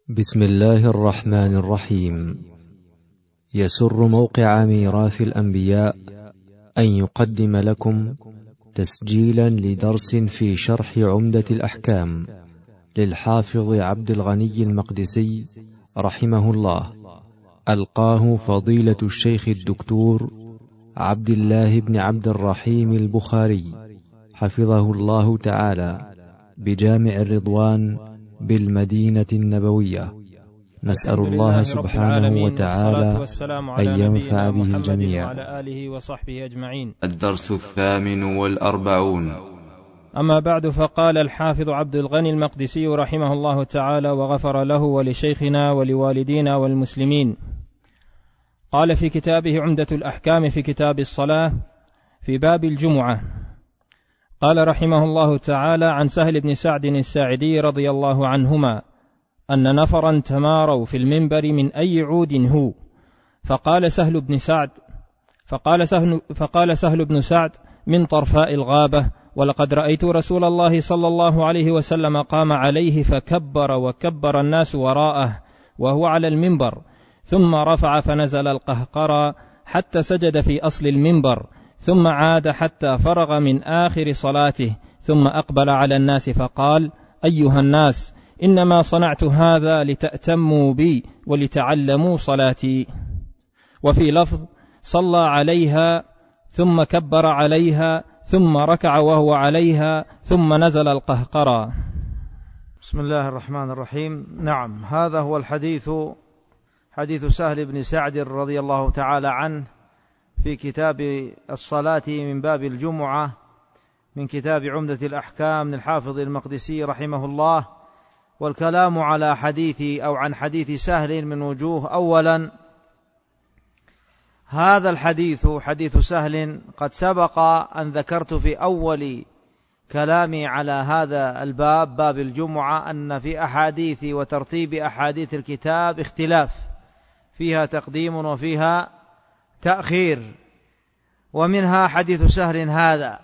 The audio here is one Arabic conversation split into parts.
بسم الله الرحمن الرحيم. يسر موقع ميراث الأنبياء أن يقدم لكم تسجيلا لدرس في شرح عمدة الأحكام للحافظ عبد الغني المقدسي رحمه الله، ألقاه فضيلة الشيخ الدكتور عبد الله بن عبد الرحيم البخاري حفظه الله تعالى بجامع الرضوان بالمدينة النبوية. نسأل الله سبحانه وتعالى أن ينفع به الجميع. وعلى آله وصحبه أجمعين. الدرس 48. أما بعد، فقال الحافظ عبد الغني المقدسي رحمه الله تعالى وغفر له ولشيخنا ولوالدينا والمسلمين، قال في كتابه عمدة الأحكام في كتاب الصلاة في باب الجمعة، قال رحمه الله تعالى عن سهل بن سعد الساعدي رضي الله عنهما أن نفرا تماروا في المنبر من أي عود هو، فقال سهل بن سعد من طرفاء الغابة، ولقد رأيت رسول الله صلى الله عليه وسلم قام عليه فكبر وكبر الناس وراءه وهو على المنبر، ثم رفع فنزل القهقرى حتى سجد في أصل المنبر، ثم عاد حتى فرغ من آخر صلاته، ثم أقبل على الناس فقال: أيها الناس، إنما صنعت هذا لتأتموا بي ولتعلموا صلاتي. وفي لفظ: صلى عليها ثم كبر عليها ثم ركع وهو عليها ثم نزل القهقرى. بسم الله الرحمن الرحيم. نعم، هذا هو الحديث، حديث سهل بن سعد رضي الله تعالى عنه في كتاب الصلاة من باب الجمعة من كتاب عمدة الأحكام للحافظ المقدسي رحمه الله. والكلام على عن حديث سهل من وجوه. أولا، هذا الحديث حديث سهل قد سبق أن ذكرت في أول كلامي على هذا الباب، باب الجمعة، أن في أحاديث وترتيب أحاديث الكتاب اختلاف، فيها تقديم وفيها تأخير، ومنها حديث سهل هذا،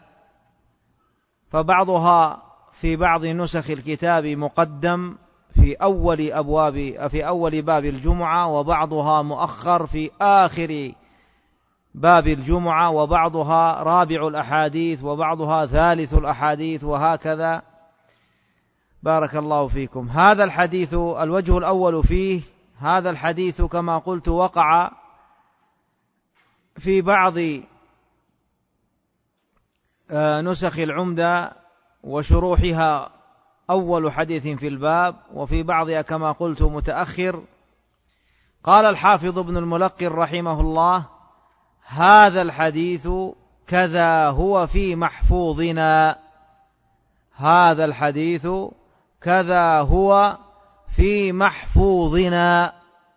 فبعضها في بعض نسخ الكتاب مقدم في أول باب الجمعة، وبعضها مؤخر في آخر باب الجمعة، وبعضها رابع الأحاديث وبعضها ثالث الأحاديث، وهكذا. بارك الله فيكم. هذا الحديث الوجه الأول فيه، هذا الحديث كما قلت وقع في بعض نسخ العمدة وشروحها أول حديث في الباب، وفي بعضها كما قلت متأخر. قال الحافظ ابن الملقن رحمه الله: هذا الحديث كذا هو في محفوظنا. هذا الحديث كذا هو في محفوظنا.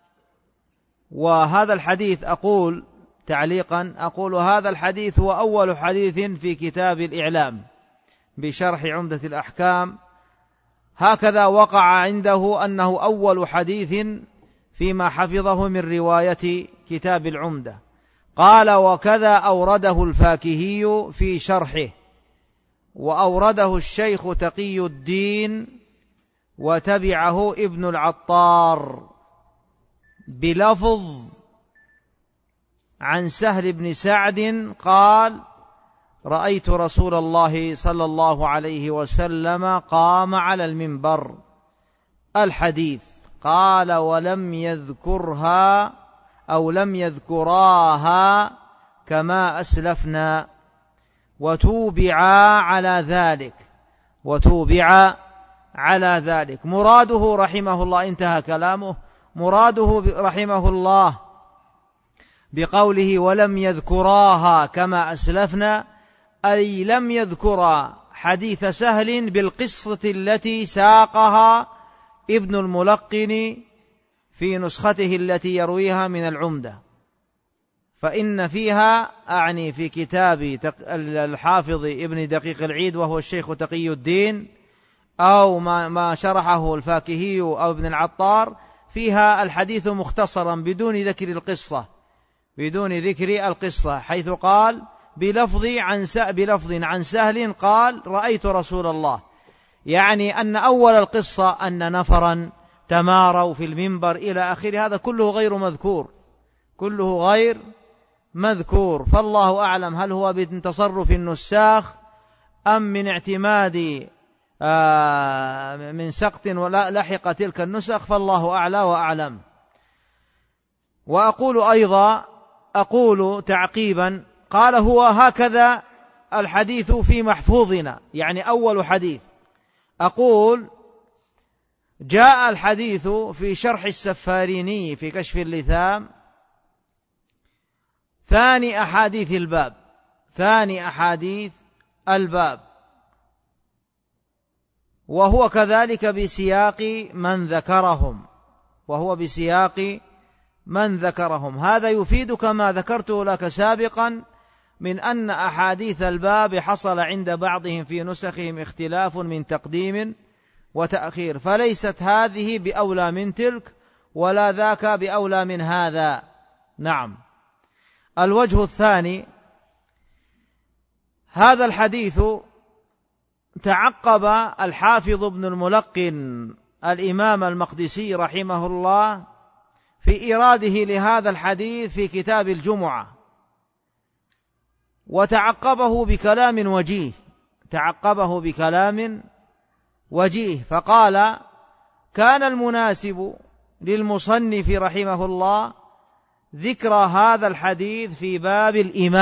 وهذا الحديث أقول تعليقا، هذا الحديث هو أول حديث في كتاب الإعلام بشرح عمدة الأحكام، هكذا وقع عنده أنه أول حديث فيما حفظه من رواية كتاب العمدة. قال: وكذا أورده الفاكهي في شرحه، وأورده الشيخ تقي الدين، وتبعه ابن العطار بلفظ عن سهل بن سعد قال: رأيت رسول الله صلى الله عليه وسلم قام على المنبر. الحديث. قال: ولم يذكرها أو لم يذكراها كما أسلفنا، وتوبع على ذلك. مراده رحمه الله، انتهى كلامه، مراده رحمه الله بقوله ولم يذكراها كما أسلفنا، أي لم يذكر حديث سهل بالقصة التي ساقها ابن الملقن في نسخته التي يرويها من العمدة، فإن فيها، أعني في كتاب الحافظ ابن دقيق العيد وهو الشيخ تقي الدين، أو ما شرحه الفاكهي أو ابن العطار، فيها الحديث مختصرا بدون ذكر القصة، حيث قال بلفظ عن سهل قال: رأيت رسول الله، يعني أن أول القصة أن نفرا تماروا في المنبر إلى آخره، هذا كله غير مذكور، كله غير مذكور. فالله أعلم هل هو من تصرف النساخ أم من اعتماد من سقط ولا لحق تلك النسخ، فالله أعلى وأعلم. وأقول أيضا تعقيبا، قال هو هكذا الحديث في محفوظنا، يعني أول حديث. أقول جاء الحديث في شرح السفاريني في كشف اللثام ثاني أحاديث الباب، وهو كذلك بسياق من ذكرهم، هذا يفيدك ما ذكرته لك سابقا من أن أحاديث الباب حصل عند بعضهم في نسخهم اختلاف من تقديم وتأخير، فليست هذه بأولى من تلك ولا ذاك بأولى من هذا. نعم. الوجه الثاني، هذا الحديث تعقب الحافظ ابن الملقن الإمام المقدسي رحمه الله في إيراده لهذا الحديث في كتاب الجمعة، وتعقبه بكلام وجيه، فقال: كان المناسب للمصنف رحمه الله ذكر هذا الحديث في باب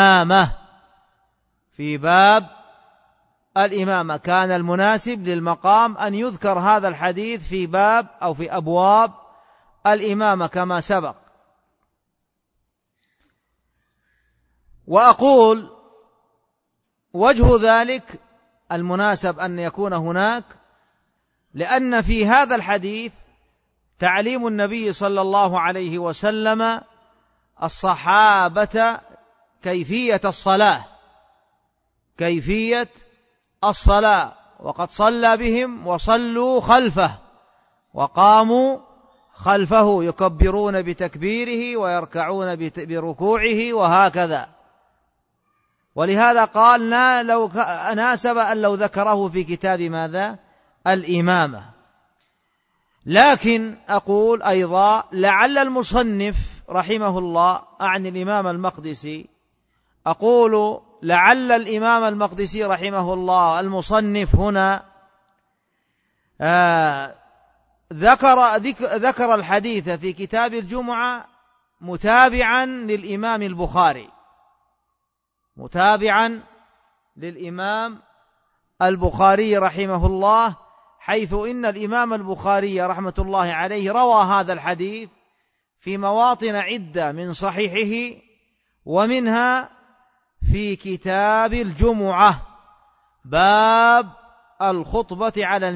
الإمامة، كان المناسب للمقام أن يذكر هذا الحديث في باب أو في أبواب الإمامة كما سبق. وأقول وجه ذلك المناسب أن يكون هناك، لأن في هذا الحديث تعليم النبي صلى الله عليه وسلم الصحابة كيفية الصلاة، وقد صلى بهم وصلوا خلفه وقاموا خلفه يكبرون بتكبيره ويركعون بركوعه وهكذا، ولهذا قال لو ناسب أن لو ذكره في كتاب ماذا؟ الإمامة. لكن أقول أيضا لعل المصنف رحمه الله، أعني الإمام المقدسي، أقول لعل الإمام المقدسي رحمه الله المصنف هنا ذكر الحديث في كتاب الجمعة متابعا للإمام البخاري رحمه الله، حيث إن الإمام البخاري رحمة الله عليه روى هذا الحديث في مواطن عدة من صحيحه، ومنها في كتاب الجمعة باب الخطبة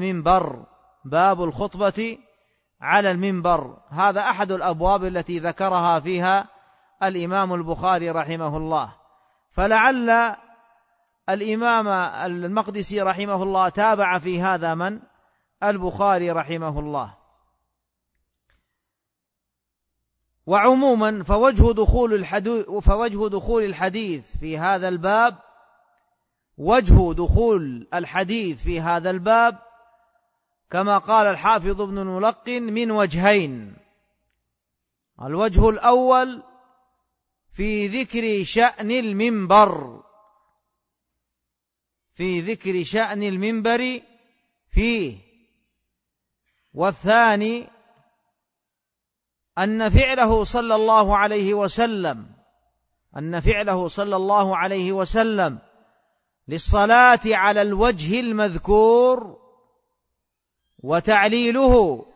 على المنبر، هذا أحد الأبواب التي ذكرها فيها الإمام البخاري رحمه الله. فلعل الإمام المقدسي رحمه الله تابع في هذا من؟ البخاري رحمه الله. وعموما فوجه دخول الحديث في هذا الباب، كما قال الحافظ ابن الملقن من وجهين. الوجه الأول في ذكر شأن المنبر فيه، والثاني أن فعله صلى الله عليه وسلم للصلاة على الوجه المذكور وتعليله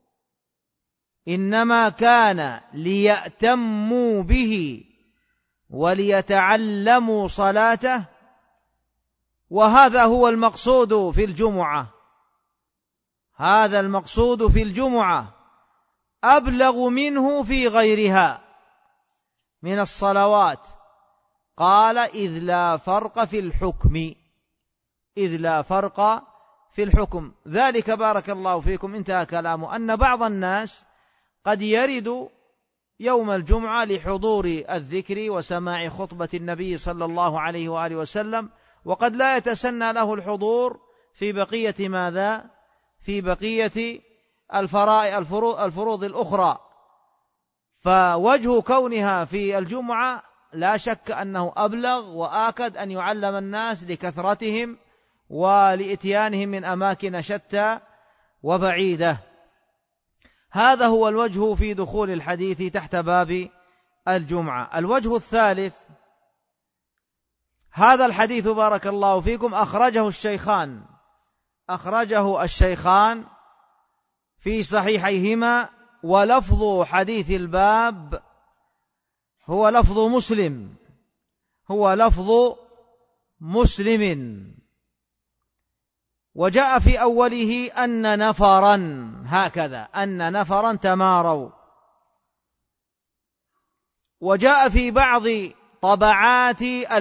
إنما كان ليأتموا به وليتعلموا صلاته، وهذا هو المقصود في الجمعة. هذا المقصود في الجمعة أبلغ منه في غيرها من الصلوات. قال إذ لا فرق في الحكم. ذلك بارك الله فيكم انتهى كلامه أن بعض الناس قد يرد يوم الجمعة لحضور الذكر وسماع خطبة النبي صلى الله عليه وآله وسلم، وقد لا يتسنى له الحضور في بقية الفروض الأخرى. فوجه كونها في الجمعة لا شك أنه أبلغ وآكد أن يعلم الناس لكثرتهم ولإتيانهم من أماكن شتى وبعيدة. هذا هو الوجه في دخول الحديث تحت باب الجمعة. الوجه الثالث، هذا الحديث بارك الله فيكم أخرجه الشيخان في صحيحيهما، ولفظ حديث الباب هو لفظ مسلم، وجاء في أوله أن نفرا تماروا، وجاء في بعض طبعات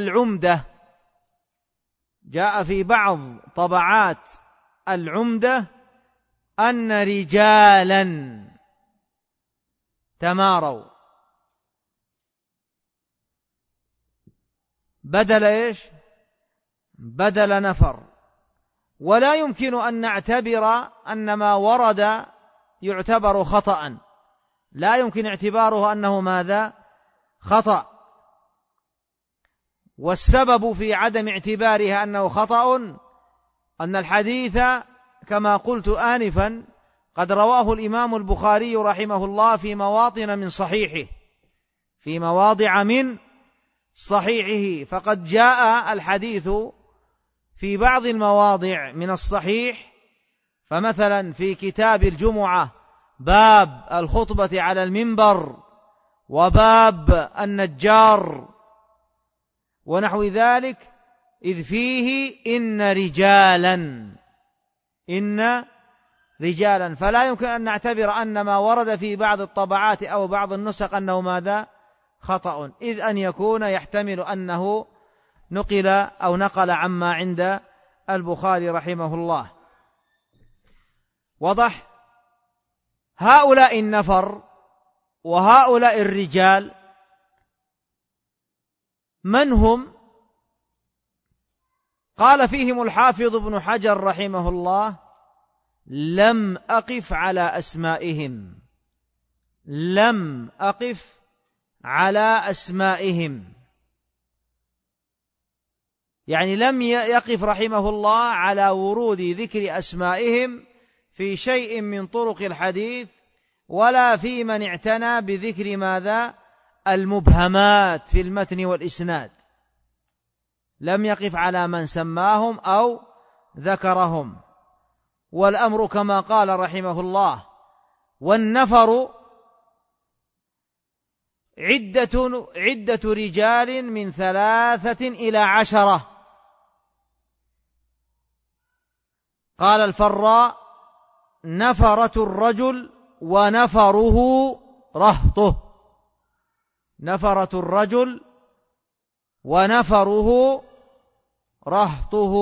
العمدة أن رجالا تماروا، بدل نفر. ولا يمكن أن نعتبر أن ما ورد يعتبر خطأ، لا يمكن اعتباره أنه ماذا؟ خطأ. والسبب في عدم اعتبارها أنه خطأ أن الحديث كما قلت آنفا قد رواه الإمام البخاري رحمه الله في مواضع من صحيحه، فقد جاء الحديث في بعض المواضع من الصحيح، فمثلا في كتاب الجمعة باب الخطبة على المنبر وباب النجار ونحو ذلك، إذ فيه إن رجالا، فلا يمكن أن نعتبر أن ما ورد في بعض الطبعات أو بعض النسخ أنه ماذا؟ خطأ، إذ أن يكون يحتمل أنه نقل عما عند البخاري رحمه الله. وضح؟ هؤلاء النفر وهؤلاء الرجال من هم؟ قال فيهم الحافظ ابن حجر رحمه الله: لم أقف على أسمائهم، يعني لم يقف رحمه الله على ورود ذكر أسمائهم في شيء من طرق الحديث، ولا في من اعتنى بذكر ماذا؟ المبهمات في المتن والإسناد، لم يقف على من سماهم أو ذكرهم. والأمر كما قال رحمه الله: والنفر عدة رجال من 3 إلى 10. قال الفراء: نفرة الرجل ونفره رهطه، نفرة الرجل ونفره رهطه.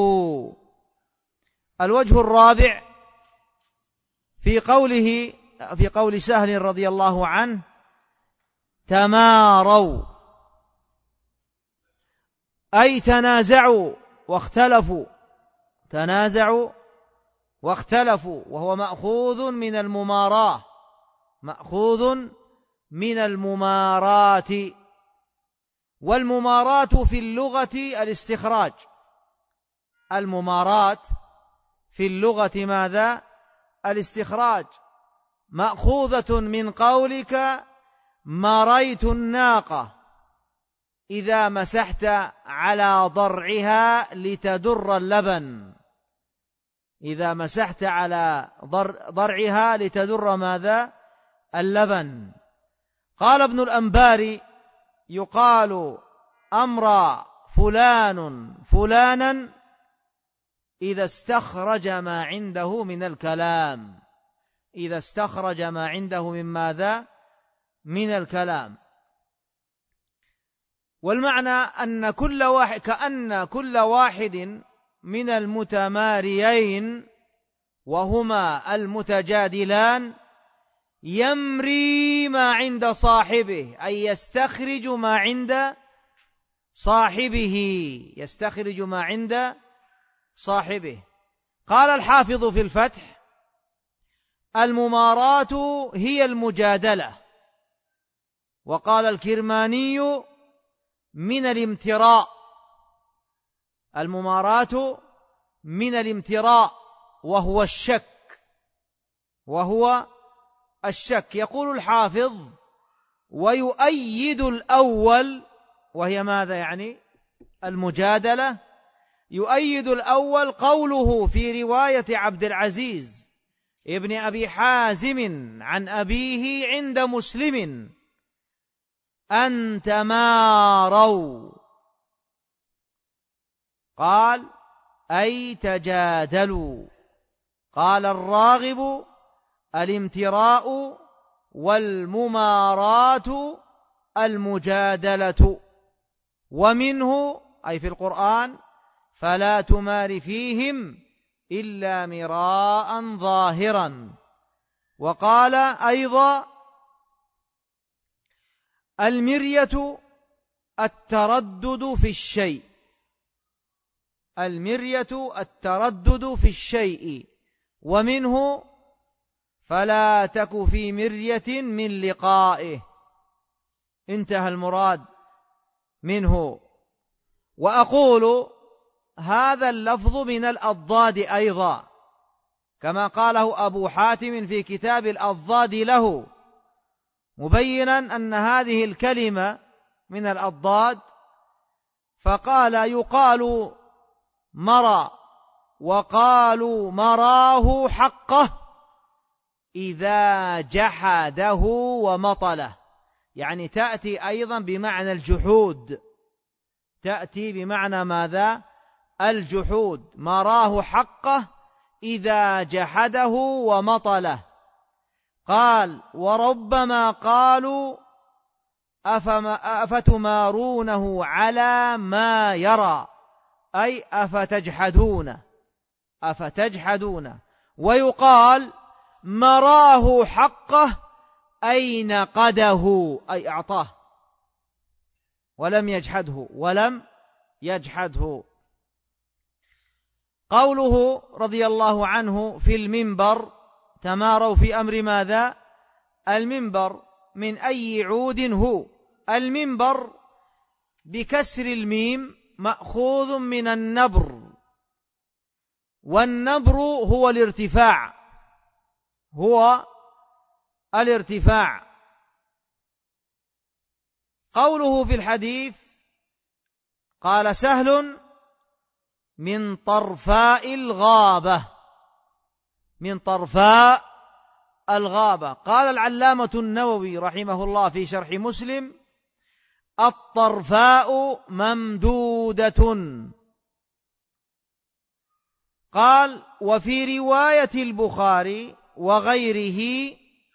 الوجه الرابع في قول سهل رضي الله عنه: تماروا، أي تنازعوا واختلفوا، وهو مأخوذ من المماراة، والمماراة في اللغة الاستخراج، المماراة في اللغة ماذا؟ الاستخراج، مأخوذة من قولك مريت الناقة إذا مسحت على ضرعها لتدر اللبن، إذا مسحت على ضرعها لتدر ماذا؟ اللبن. قال ابن الأنباري: يقال أمر فلانا إذا استخرج ما عنده من الكلام، إذا استخرج ما عنده من ماذا؟ من الكلام. والمعنى أن كأن كل واحد من المتماريين وهما المتجادلان يمري ما عند صاحبه، أي يستخرج ما عند صاحبه، قال الحافظ في الفتح: المماراة هي المجادلة. وقال الكرماني من الامتراء، المماراة من الامتراء وهو الشك. يقول الحافظ: ويؤيد الأول، وهي ماذا يعني؟ المجادلة. يؤيد الأول قوله في رواية عبد العزيز ابن أبي حازم عن أبيه عند مسلم: أن تماروا، قال: أي تجادلوا. قال الراغب: الامتراء والمماراة المجادلة. ومنه أي في القرآن: فلا تمار فيهم إلا مراء ظاهرا. وقال أيضا: المرية التردد في الشيء، المرية التردد في الشيء. ومنه: فلا تك في مرية من لقائه. انتهى المراد منه. وأقول هذا اللفظ من الأضداد أيضا، كما قاله أبو حاتم في كتاب الأضداد له، مبينا أن هذه الكلمة من الأضداد. فقال: يقال مرى، وقالوا مراه حقه إذا جحده ومطله، يعني تأتي أيضا بمعنى الجحود، تأتي بمعنى ماذا؟ الجحود. مراه حقه إذا جحده ومطله. قال: وربما قالوا أفتمارونه على ما يرى، أي أفتجحدون. ويقال: مراه حقه أي نقده، أي أعطاه ولم يجحده. قوله رضي الله عنه في المنبر: تماروا في أمر ماذا؟ المنبر من أي عود هو؟ المنبر بكسر الميم مأخوذ من النبر، والنبر هو الارتفاع. قوله في الحديث: قال سهل: من طرفاء الغابة، من طرفاء الغابة. قال العلامة النووي رحمه الله في شرح مسلم: الطرفاء ممدودة. قال: وفي رواية البخاري وغيره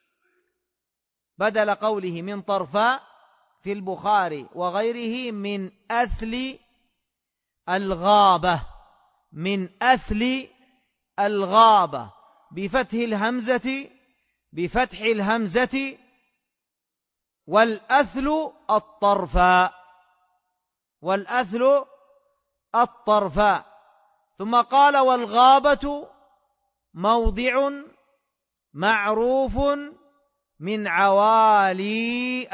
بدل قوله من طرفاء في البخاري وغيره: من أثل الغابة، من أثل الغابة، بفتح الهمزة، والأثل الطرفاء. ثم قال: والغابة موضع معروف من عوالي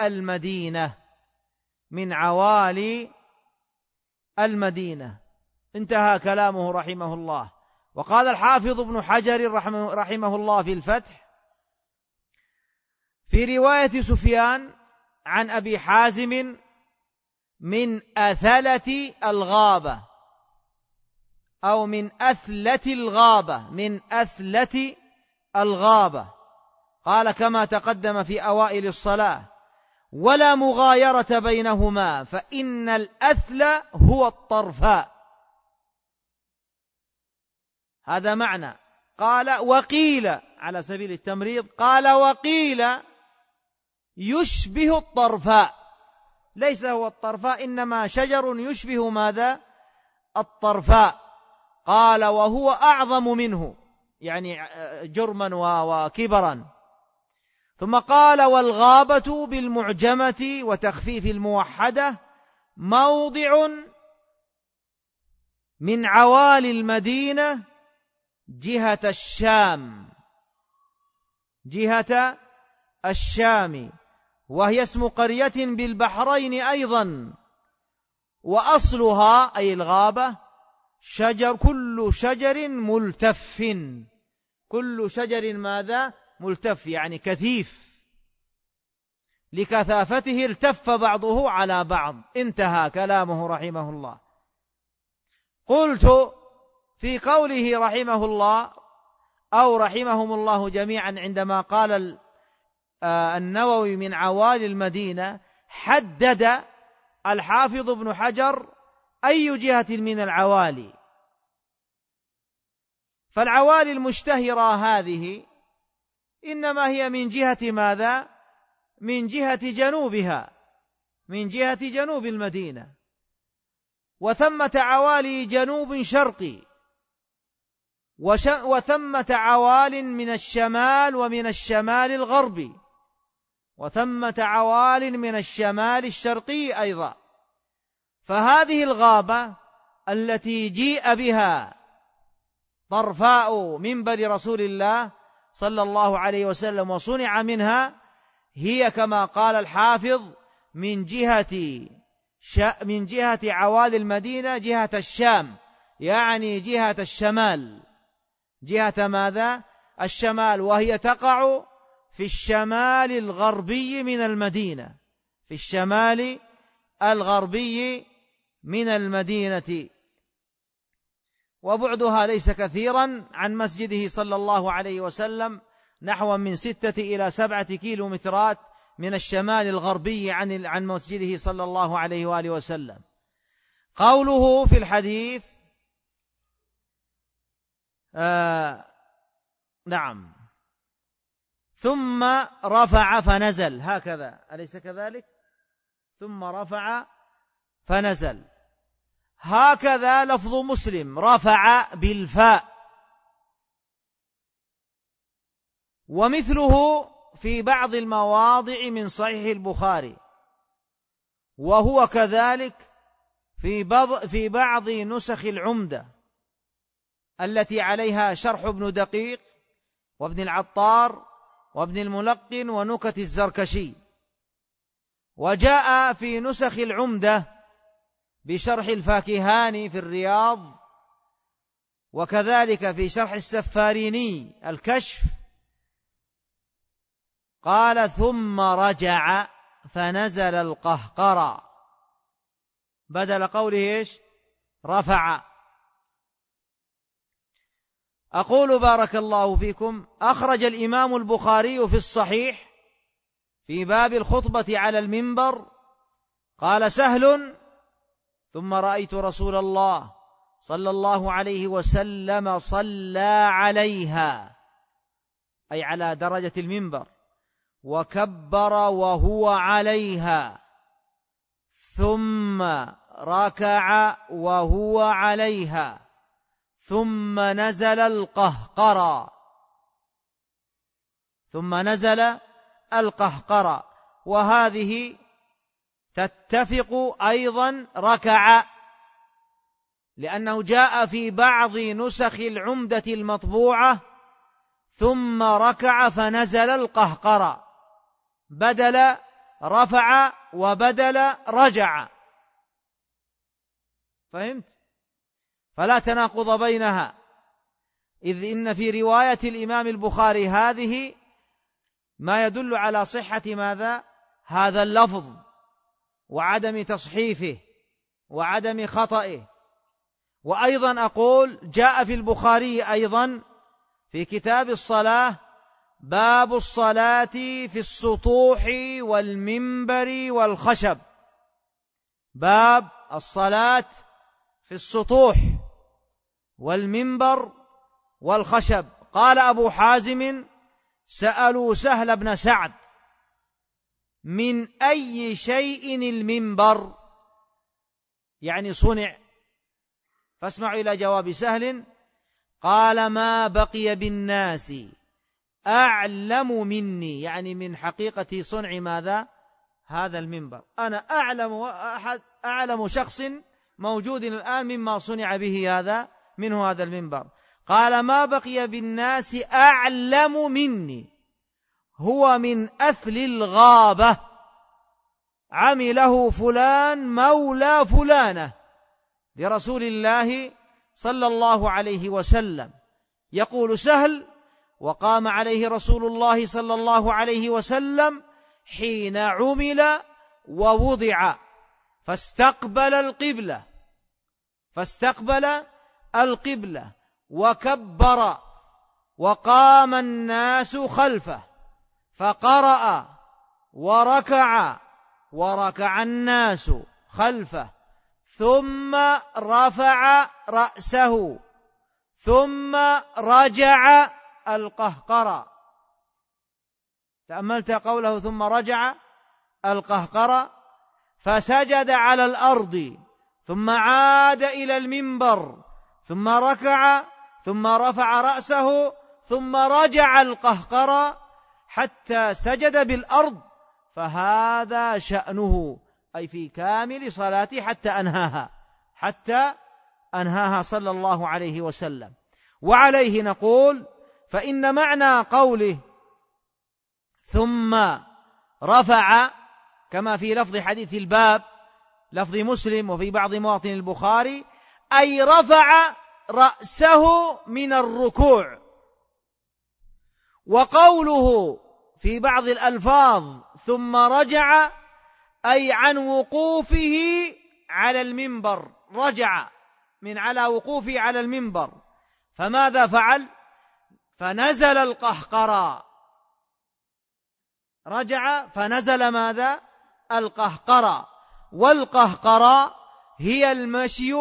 المدينة. انتهى كلامه رحمه الله. وقال الحافظ ابن حجر رحمه الله في الفتح في رواية سفيان عن أبي حازم: من أثلة الغابة، أو من أثلة الغابة. قال: كما تقدم في أوائل الصلاة: ولا مغايرة بينهما، فإن الأثل هو الطرفاء. هذا معنى. قال: وقيل، على سبيل التمريض، قال: وقيل يشبه الطرفاء، ليس هو الطرفاء، إنما شجر يشبه ماذا؟ الطرفاء. قال: وهو أعظم منه، يعني جرما وكبرا. ثم قال: والغابة بالمعجمة وتخفيف الموحدة موضع من عوالي المدينة جهة الشام. جهة الشام، وهي اسم قرية بالبحرين أيضا، وأصلها أي الغابة كل شجر ملتف، كل شجر ماذا؟ ملتف، يعني كثيف، لكثافته التف بعضه على بعض. انتهى كلامه رحمه الله. قلت في قوله رحمه الله أو رحمهم الله جميعا عندما قال النووي من عوالي المدينة، حدد الحافظ ابن حجر أي جهة من العوالي، فالعوالي المشتهرة هذه إنما هي من جهة ماذا؟ من جهة جنوبها، من جهة جنوب المدينة، وثمة عوالي جنوب شرقي، وثمة عوال من الشمال ومن الشمال الغربي، وثمة عوال من الشمال الشرقي أيضا. فهذه الغابة التي جيء بها طرفاء منبر رسول الله صلى الله عليه وسلم وصنع منها، هي كما قال الحافظ من جهة عوالي المدينة جهة الشام، يعني جهة الشمال، جهة ماذا؟ الشمال، وهي تقع في الشمال الغربي من المدينة، في الشمال الغربي من المدينة، وبعدها ليس كثيرا عن مسجده صلى الله عليه وسلم، نحو من 6 إلى 7 كيلومترات من الشمال الغربي عن مسجده صلى الله عليه وآله وسلم. قوله في الحديث نعم ثم رفع فنزل، هكذا أليس كذلك؟ ثم رفع فنزل، هكذا لفظ مسلم، رفع بالفاء، ومثله في بعض المواضع من صحيح البخاري، وهو كذلك في بعض نسخ العمدة التي عليها شرح ابن دقيق وابن العطار وابن الملقن ونكت الزركشي. وجاء في نسخ العمدة بشرح الفاكهاني في الرياض، وكذلك في شرح السفاريني الكشف، قال ثم رجع فنزل القهقرى، بدل قوله ايش؟ رفع. أقول بارك الله فيكم، أخرج الإمام البخاري في الصحيح في باب الخطبة على المنبر، قال سهل ثم رأيت رسول الله صلى الله عليه وسلم صلى عليها، أي على درجة المنبر، وكبر وهو عليها، ثم ركع وهو عليها، ثم نزل القهقرى، ثم نزل القهقرى. وهذه تتفق أيضا ركع، لأنه جاء في بعض نسخ العمدة المطبوعة ثم ركع فنزل القهقرى، بدل رفع وبدل رجع، فهمت؟ فلا تناقض بينها، إذ إن في رواية الإمام البخاري هذه ما يدل على صحة ماذا؟ هذا اللفظ، وعدم تصحيفه وعدم خطئه. وأيضا أقول جاء في البخاري أيضا في كتاب الصلاة باب الصلاة في السطوح والمنبر والخشب، باب الصلاة في السطوح والمنبر والخشب. قال أبو حازم سألوا سهل بن سعد من أي شيء المنبر، يعني صنع، فاسمعوا إلى جواب سهل، قال ما بقي بالناس أعلم مني، يعني من حقيقة صنع ماذا؟ هذا المنبر، أنا أعلم شخص موجود الآن مما صنع به هذا المنبر. قال ما بقي بالناس أعلم مني، هو من أثل الغابة، عمله فلان مولى فلانة لرسول الله صلى الله عليه وسلم. يقول سهل: وقام عليه رسول الله صلى الله عليه وسلم حين عمل ووضع فاستقبل القبلة وكبر، وقام الناس خلفه فقرأ وركع الناس خلفه، ثم رفع رأسه ثم رجع القهقرى. تأملت قوله ثم رجع القهقرى، فسجد على الأرض ثم عاد إلى المنبر ثم ركع ثم رفع رأسه ثم رجع القهقرى حتى سجد بالأرض، فهذا شأنه، أي في كامل صلاته حتى أنهاها صلى الله عليه وسلم. وعليه نقول: فإن معنى قوله ثم رفع كما في لفظ حديث الباب لفظ مسلم وفي بعض مواطن البخاري، أي رفع رأسه من الركوع. وقوله في بعض الألفاظ ثم رجع أي عن وقوفه على المنبر، رجع من على وقوفه على المنبر، فماذا فعل؟ فنزل القهقرى، رجع فنزل ماذا؟ القهقرى. والقهقرى هي المشي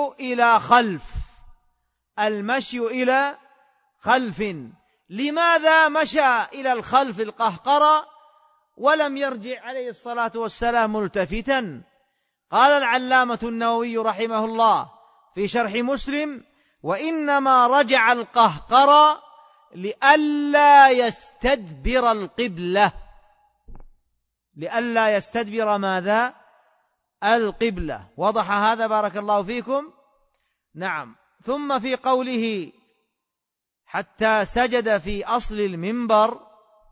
إلى خلف. لماذا مشى إلى الخلف القهقرى ولم يرجع عليه الصلاة والسلام ملتفتا؟ قال العلامة النووي رحمه الله في شرح مسلم: وإنما رجع القهقرى لئلا يستدبر القبلة، لئلا يستدبر ماذا؟ القبلة. وضح هذا بارك الله فيكم؟ نعم. ثم في قوله حتى سجد في أصل المنبر،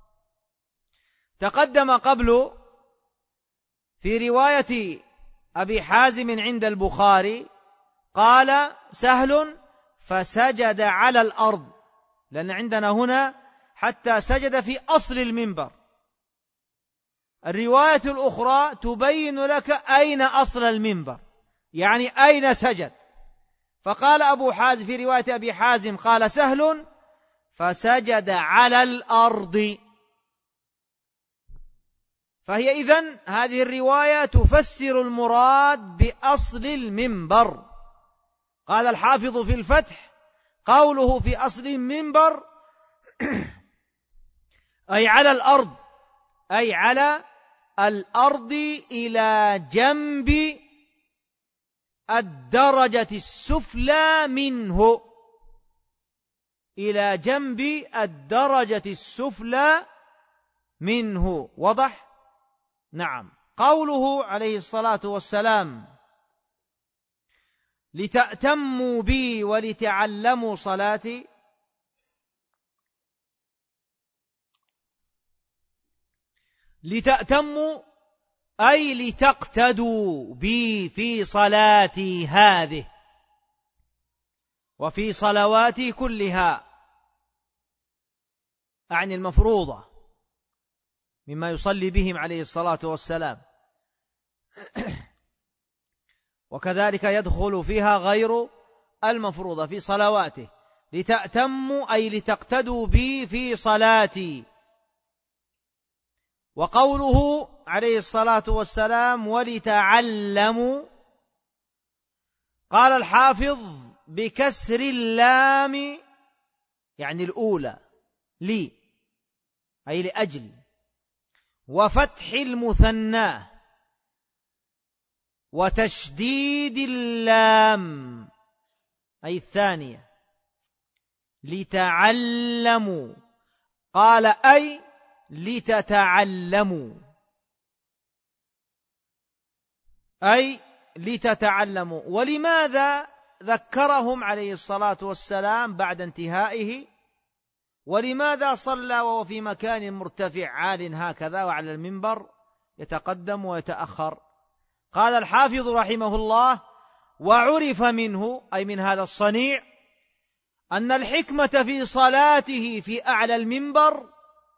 تقدم قبل في رواية أبي حازم عند البخاري قال سهل فسجد على الأرض، لأن عندنا هنا حتى سجد في أصل المنبر. الرواية الأخرى تبين لك أين أصل المنبر، يعني أين سجد. فقال أبو حازم في رواية أبي حازم قال سهل فسجد على الأرض. فهي إذن هذه الرواية تفسر المراد بأصل المنبر. قال الحافظ في الفتح: قوله في أصل المنبر أي على الأرض، أي على الأرض إلى جنب الدرجة السفلى منه، إلى جنب الدرجة السفلى منه. وضح؟ نعم. قوله عليه الصلاة والسلام: لتأتموا بي ولتعلموا صلاتي، لتأتموا أي لتقتدوا بي في صلاتي هذه وفي صلواتي كلها، أعني المفروضة مما يصلي بهم عليه الصلاة والسلام، وكذلك يدخل فيها غير المفروضة في صلواته. لتأتموا أي لتقتدوا بي في صلاتي. وقوله عليه الصلاة والسلام ولتعلموا، قال الحافظ بكسر اللام يعني الأولى لي أي لأجل، وفتح المثنى وتشديد اللام أي الثانية لتعلموا. قال أي لتتعلموا، أي لتتعلموا. ولماذا ذكرهم عليه الصلاة والسلام بعد انتهائه ولماذا صلى وهو في مكان مرتفع عال هكذا وعلى المنبر يتقدم ويتأخر؟ قال الحافظ رحمه الله: وعرف منه، أي من هذا الصنيع، أن الحكمة في صلاته في أعلى المنبر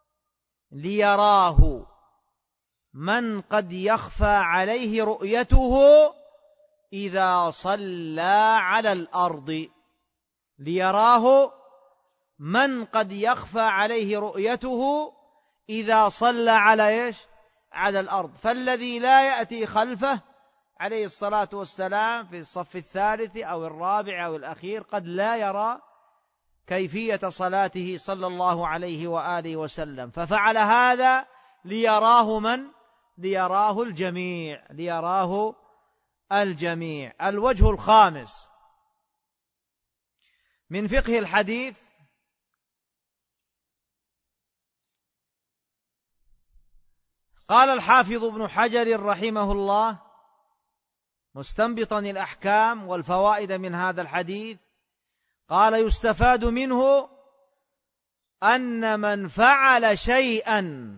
ليراه من قد يخفى عليه رؤيته إذا صلى على الأرض، ليراه من قد يخفى عليه رؤيته إذا صلى على إيش؟ على الأرض. فالذي لا يأتي خلفه عليه الصلاة والسلام في الصف الثالث أو الرابع أو الأخير قد لا يرى كيفية صلاته صلى الله عليه وآله وسلم، ففعل هذا ليراه من؟ ليراه الجميع، ليراه الجميع. الوجه الخامس من فقه الحديث: قال الحافظ ابن حجر رحمه الله مستنبطا الأحكام والفوائد من هذا الحديث، قال: يستفاد منه أن من فعل شيئا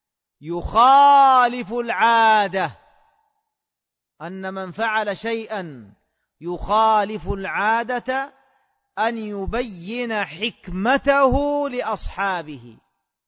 يخالف العادة، أن من فعل شيئا يخالف العادة أن يبين حكمته لأصحابه،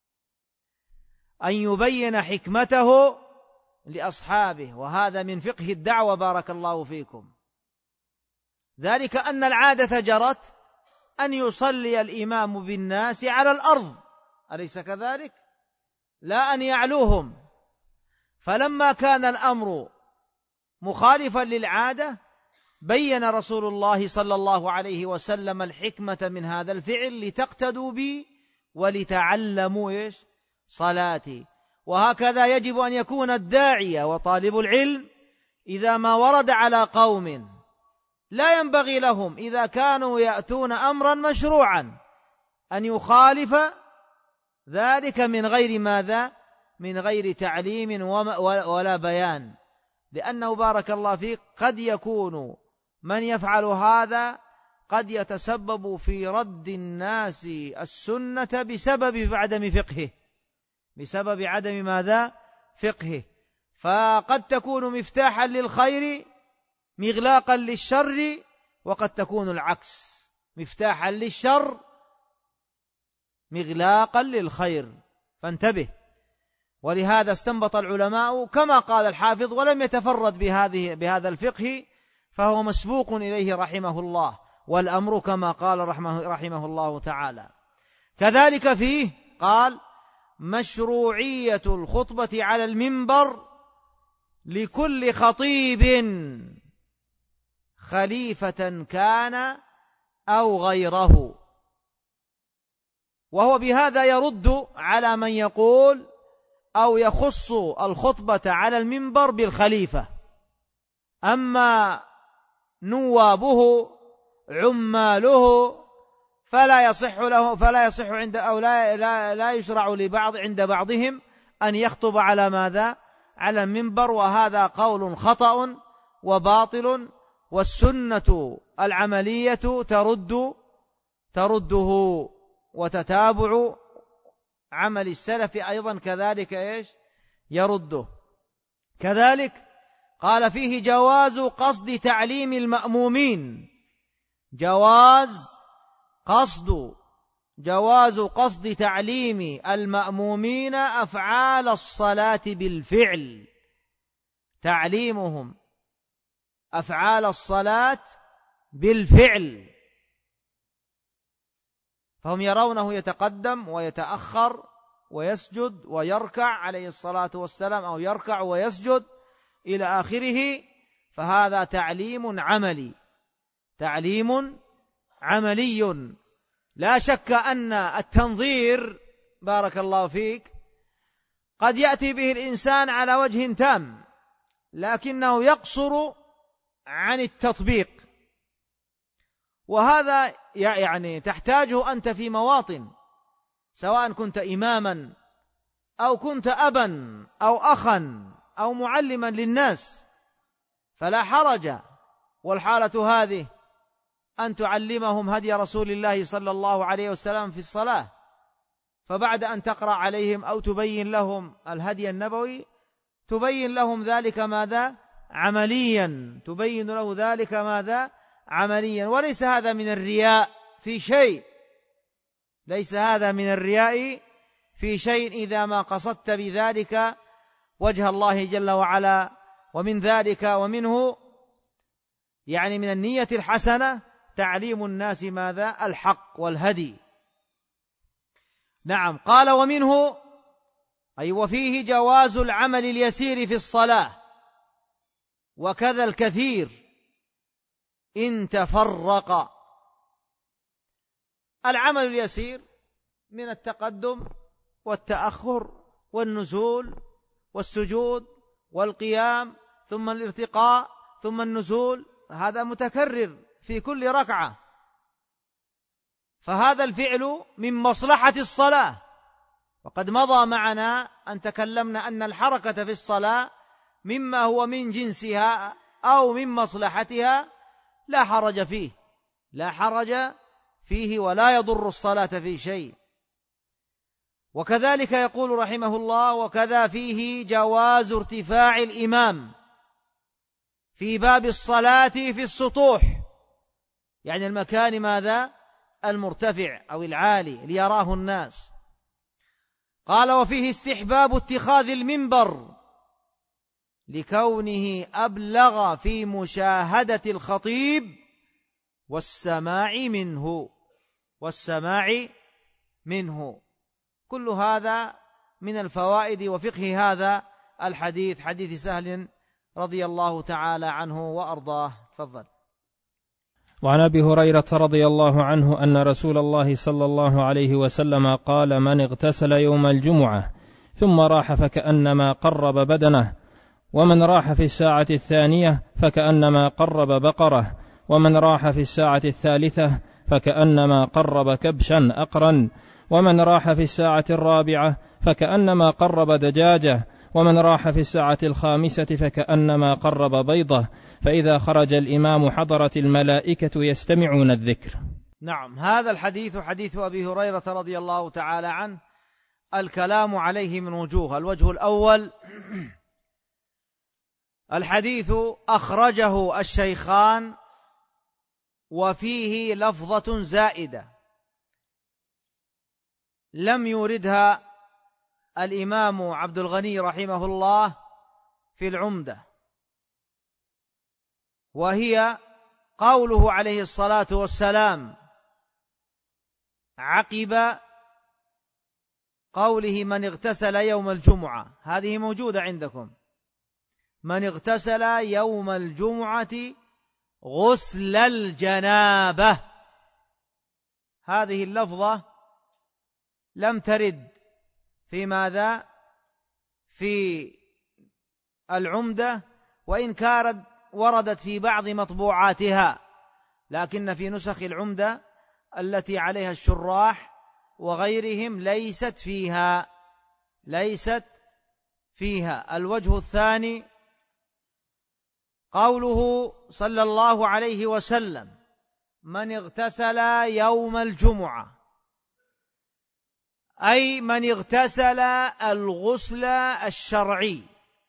أن يبين حكمته لأصحابه. وهذا من فقه الدعوة بارك الله فيكم، ذلك أن العادة جرت أن يصلي الإمام بالناس على الأرض، أليس كذلك؟ لا أن يعلوهم. فلما كان الأمر مخالفا للعادة بين رسول الله صلى الله عليه وسلم الحكمة من هذا الفعل لتقتدوا بي ولتعلموا إيش؟ صلاتي. وهكذا يجب أن يكون الداعية وطالب العلم إذا ما ورد على قوم لا ينبغي لهم إذا كانوا يأتون أمرا مشروعا أن يخالف ذلك من غير ماذا؟ من غير تعليم ولا بيان، لأنه بارك الله فيك قد يكون من يفعل هذا قد يتسبب في رد الناس السنة بسبب عدم فقهه، بسبب عدم ماذا؟ فقهه. فقد تكون مفتاحا للخير مغلاقا للشر، وقد تكون العكس، مفتاحا للشر مغلاقا للخير، فانتبه. ولهذا استنبط العلماء كما قال الحافظ، ولم يتفرد بهذا الفقه، فهو مسبوق إليه رحمه الله، والأمر كما قال رحمه الله تعالى. كذلك فيه قال: مشروعية الخطبة على المنبر لكل خطيب خليفة كان أو غيره. وهو بهذا يرد على من يقول أو يخص الخطبة على المنبر بالخليفة، أما نوابه عماله فلا يصح عند أو لا يشرع لبعض عند بعضهم أن يخطب على ماذا؟ على المنبر. وهذا قول خطأ وباطل، والسنة العملية ترده، وتتابع عمل السلف أيضا كذلك إيش؟ يرده. كذلك قال فيه: جواز قصد تعليم المأمومين، جواز قصد تعليم المأمومين أفعال الصلاة بالفعل، تعليمهم أفعال الصلاة بالفعل، فهم يرونه يتقدم ويتأخر ويسجد ويركع عليه الصلاة والسلام، أو يركع ويسجد إلى آخره، فهذا تعليم عملي. لا شك أن التنظير بارك الله فيك قد يأتي به الإنسان على وجه تام، لكنه يقصر عن التطبيق، وهذا يعني تحتاجه أنت في مواطن، سواء كنت إماما أو كنت أبا أو أخا أو معلما للناس، فلا حرج. والحالة هذه أن تعلمهم هدي رسول الله صلى الله عليه وسلم في الصلاة، فبعد أن تقرأ عليهم أو تبين لهم الهدي النبوي تبين لهم ذلك ماذا؟ عمليا، تبين له ذلك ماذا؟ عمليا. وليس هذا من الرياء في شيء، ليس هذا من الرياء في شيء إذا ما قصدت بذلك وجه الله جل وعلا. ومن ذلك ومنه يعني من النية الحسنة تعليم الناس ماذا؟ الحق والهدي. نعم. قال ومنه أي وفيه جواز العمل اليسير في الصلاة وكذا الكثير إن تفرق. العمل اليسير من التقدم والتأخر والنزول والسجود والقيام ثم الارتقاء ثم النزول، هذا متكرر في كل ركعة، فهذا الفعل من مصلحة الصلاة. وقد مضى معنا أن تكلمنا أن الحركة في الصلاة مما هو من جنسها أو من مصلحتها لا حرج فيه، لا حرج فيه ولا يضر الصلاة في شيء. وكذلك يقول رحمه الله وكذا فيه جواز ارتفاع الإمام في باب الصلاة في السطوح، يعني المكان ماذا؟ المرتفع أو العالي ليراه الناس. قال وفيه استحباب اتخاذ المنبر لكونه أبلغ في مشاهدة الخطيب والسماع منه. كل هذا من الفوائد وفقه هذا الحديث، حديث سهل رضي الله تعالى عنه وأرضاه. تفضل. وعن أبي هريرة رضي الله عنه أن رسول الله صلى الله عليه وسلم قال من اغتسل يوم الجمعة ثم راح فكأنما قرب بدنه، ومن راح في الساعة الثانية فكأنما قرب بقرة، ومن راح في الساعة الثالثة فكأنما قرب كبشا أقرا، ومن راح في الساعة الرابعة فكأنما قرب دجاجة، ومن راح في الساعة الخامسة فكأنما قرب بيضة، فإذا خرج الإمام حضرت الملائكة يستمعون الذكر. نعم. هذا الحديث حديث أبي هريرة رضي الله تعالى عنه، الكلام عليه من وجوه. الوجه الأول الحديث أخرجه الشيخان وفيه لفظة زائدة لم يوردها الإمام عبد الغني رحمه الله في العمدة، وهي قوله عليه الصلاة والسلام عقب قوله من اغتسل يوم الجمعة، هذه موجودة عندكم، من اغتسل يوم الجمعة غسل الجنابة. هذه اللفظة لم ترد في ماذا؟ في العمدة، وإن كانت وردت في بعض مطبوعاتها، لكن في نسخ العمدة التي عليها الشراح وغيرهم ليست فيها. الوجه الثاني قوله صلى الله عليه وسلم من اغتسل يوم الجمعة، أي من اغتسل الغسل الشرعي،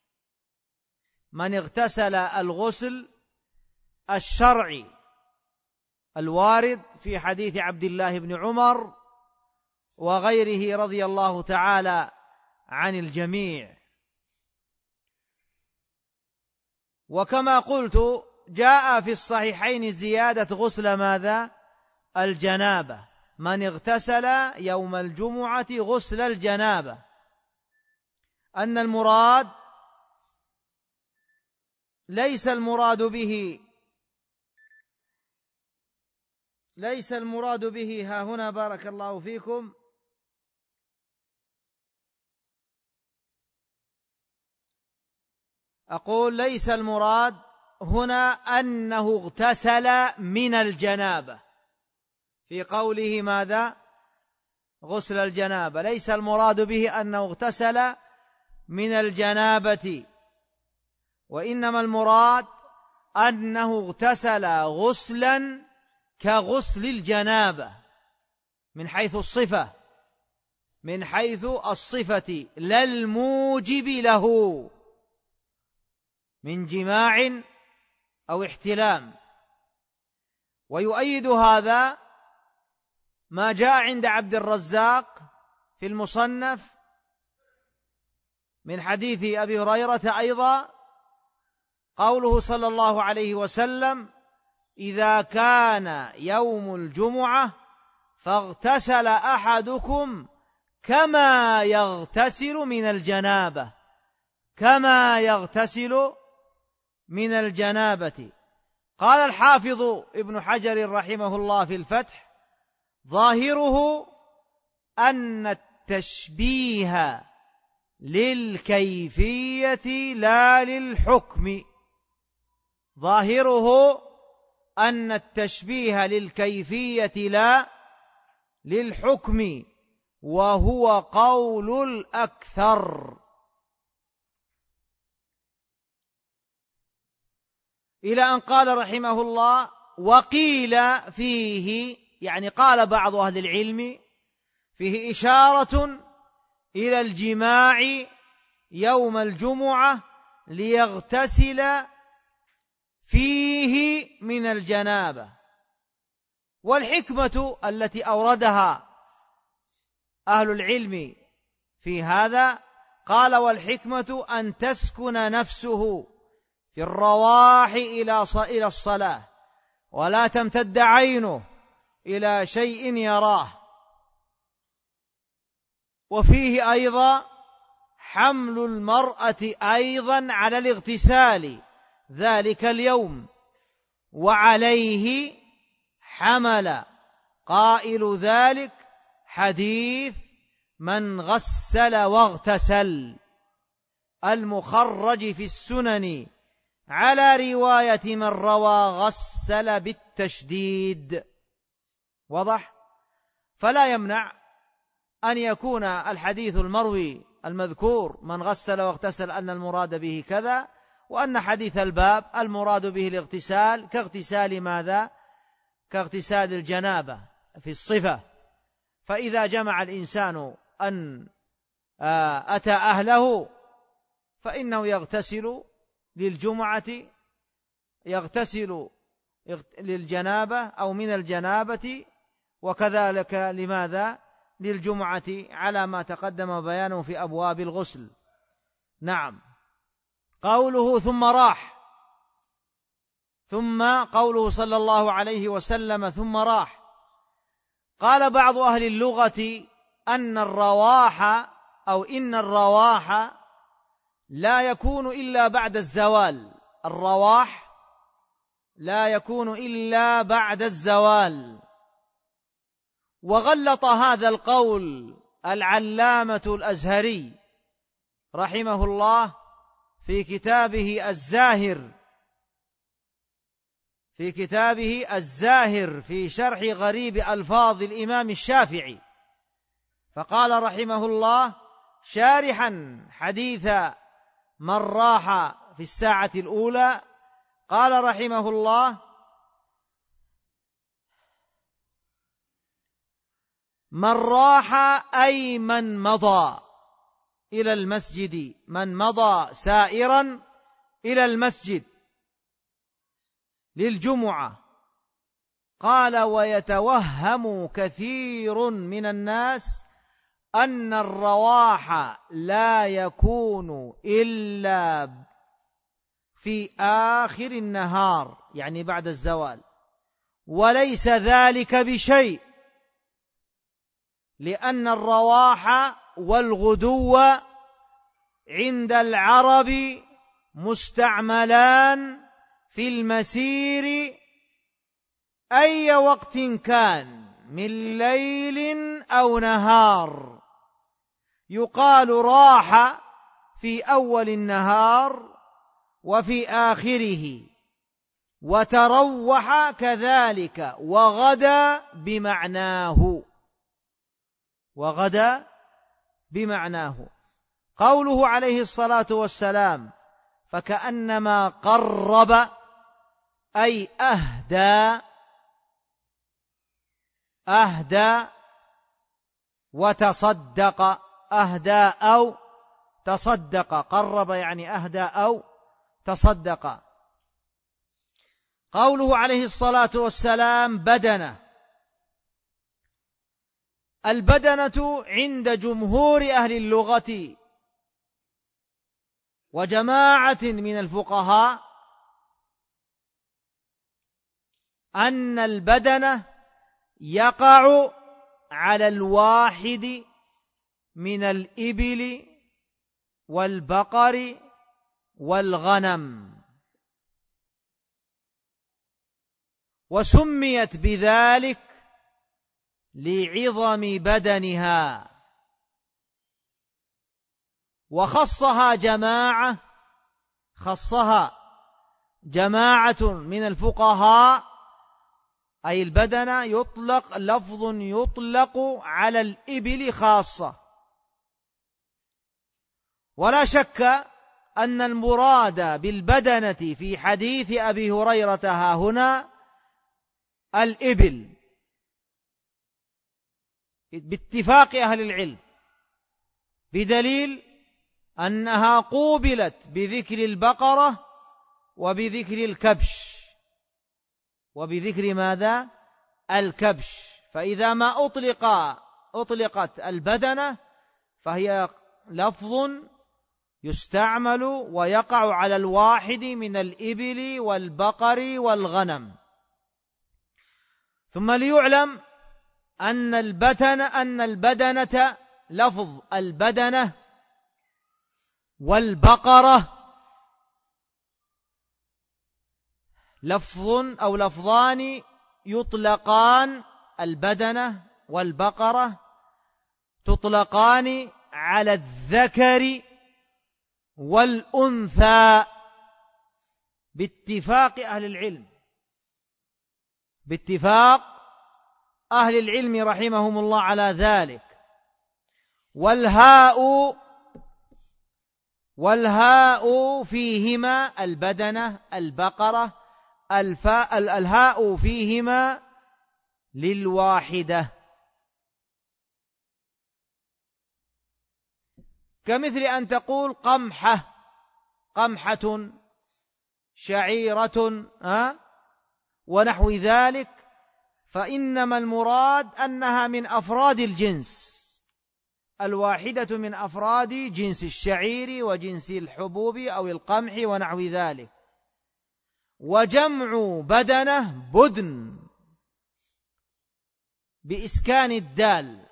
من اغتسل الغسل الشرعي الوارد في حديث عبد الله بن عمر وغيره رضي الله تعالى عن الجميع. وكما قلت جاء في الصحيحين زيادة غسل ماذا؟ الجنابة، من اغتسل يوم الجمعة غسل الجنابة، أن المراد ليس المراد به ها هنا بارك الله فيكم أقول ليس المراد هنا أنه اغتسل من الجنابة، في قوله ماذا؟ غسل الجنابة، ليس المراد به أنه اغتسل من الجنابة، وإنما المراد أنه اغتسل غسلا كغسل الجنابة من حيث الصفة، من حيث الصفة لا الموجب له من جماع أو احتلام. ويؤيد هذا ما جاء عند عبد الرزاق في المصنف من حديث أبي هريرة أيضا، قوله صلى الله عليه وسلم: إذا كان يوم الجمعة فاغتسل أحدكم كما يغتسل من الجنابة، كما يغتسل من الجنابة. قال الحافظ ابن حجر رحمه الله في الفتح: ظاهره أن التشبيه للكيفية لا للحكم، ظاهره أن التشبيه للكيفية لا للحكم، وهو قول الأكثر. إلى أن قال رحمه الله: وقيل فيه، يعني قال بعض أهل العلم فيه إشارة إلى الجماع يوم الجمعة ليغتسل فيه من الجنابة. والحكمة التي أوردها أهل العلم في هذا، قال: والحكمة أن تسكن نفسه في الرواح إلى الصلاة ولا تمتد عينه إلى شيء يراه. وفيه أيضا حمل المرأة أيضا على الاغتسال ذلك اليوم، وعليه حمل قائل ذلك حديث من غسل واغتسل المخرج في السنن على رواية من روى غسل بالتشديد. وضح؟ فلا يمنع أن يكون الحديث المروي المذكور من غسل واغتسل أن المراد به كذا، وأن حديث الباب المراد به الاغتسال كاغتسال ماذا؟ كاغتسال الجنابة في الصفة. فإذا جمع الإنسان أن أتى أهله فإنه يغتسل للجمعة، يغتسل للجنابة أو من الجنابة، وكذلك لماذا؟ للجمعة، على ما تقدم بيانه في أبواب الغسل. نعم. قوله ثم راح، ثم قوله صلى الله عليه وسلم ثم راح، قال بعض أهل اللغة أن الرواح أو إن الرواح لا يكون إلا بعد الزوال، الرواح لا يكون إلا بعد الزوال. وغلط هذا القول العلامة الأزهري رحمه الله في كتابه الزاهر في شرح غريب ألفاظ الإمام الشافعي، فقال رحمه الله شارحا حديث من راح في الساعة الأولى، قال رحمه الله: من راح أي من مضى إلى المسجد، من مضى سائرا إلى المسجد للجمعة. قال: ويتوهم كثير من الناس أن الرواح لا يكون إلا في آخر النهار، يعني بعد الزوال، وليس ذلك بشيء، لأن الرواح والغدو عند العرب مستعملان في المسير أي وقت كان من ليل أو نهار. يقال راح في أول النهار وفي آخره، وتروح كذلك، وغدا بمعناه. قوله عليه الصلاة والسلام: فكأنما قرب أي أهدى وتصدق، أهدى أو تصدق، قرب يعني أهدى أو تصدق. قوله عليه الصلاة والسلام بدنة، البدنة عند جمهور أهل اللغة وجماعة من الفقهاء أن البدنة يقع على الواحد من الإبل والبقر والغنم، وسميت بذلك لعظم بدنها، وخصها جماعة من الفقهاء، أي البدنة يطلق لفظ يطلق على الإبل خاصة. ولا شك أن المراد بالبدنة في حديث أبي هريرة ها هنا الإبل باتفاق أهل العلم، بدليل أنها قوبلت بذكر البقرة وبذكر الكبش، وبذكر ماذا؟ الكبش. فإذا ما أطلقت البدنة فهي لفظ يستعمل ويقع على الواحد من الإبل والبقر والغنم. ثم ليعلم أن البدنة لفظ البدنة والبقرة لفظ أو لفظان يطلقان، البدنة والبقرة تطلقان على الذكر والأنثى باتفاق أهل العلم، باتفاق أهل العلم رحمهم الله على ذلك. والهاء فيهما البدنة البقرة، الهاء فيهما للواحدة، كمثل أن تقول قمحة شعيرة ونحو ذلك، فإنما المراد أنها من أفراد الجنس، الواحدة من أفراد جنس الشعير وجنس الحبوب أو القمح ونحو ذلك. وجمع بدنة بدن بإسكان الدال،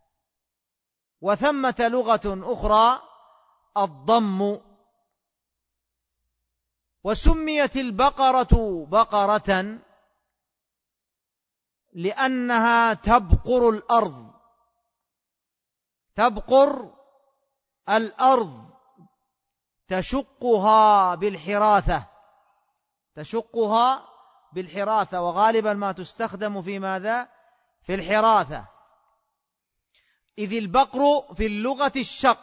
وثمة لغة أخرى الضم. وسميت البقرة بقرة لأنها تبقر الأرض تشقها بالحراثة، وغالبا ما تستخدم في ماذا؟ في الحراثة، إذ البقر في اللغة الشق،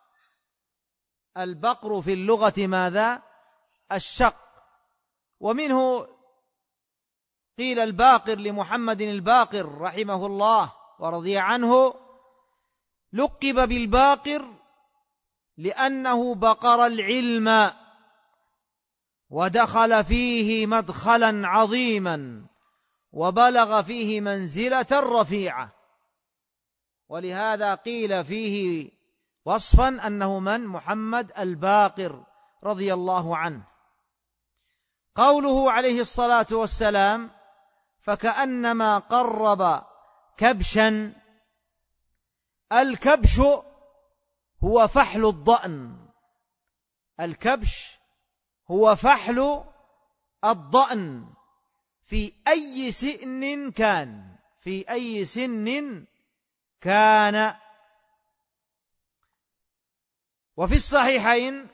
البقر في اللغة ماذا؟ الشق. ومنه قيل الباقر لمحمد الباقر رحمه الله ورضي عنه، لقب بالباقر لأنه بقر العلم ودخل فيه مدخلا عظيما وبلغ فيه منزلة رفيعة، ولهذا قيل فيه وصفا أنه من؟ محمد الباقر رضي الله عنه. قوله عليه الصلاة والسلام فكأنما قرب كبشا، الكبش هو فحل الضأن، الكبش هو فحل الضأن في أي سن كان. وفي الصحيحين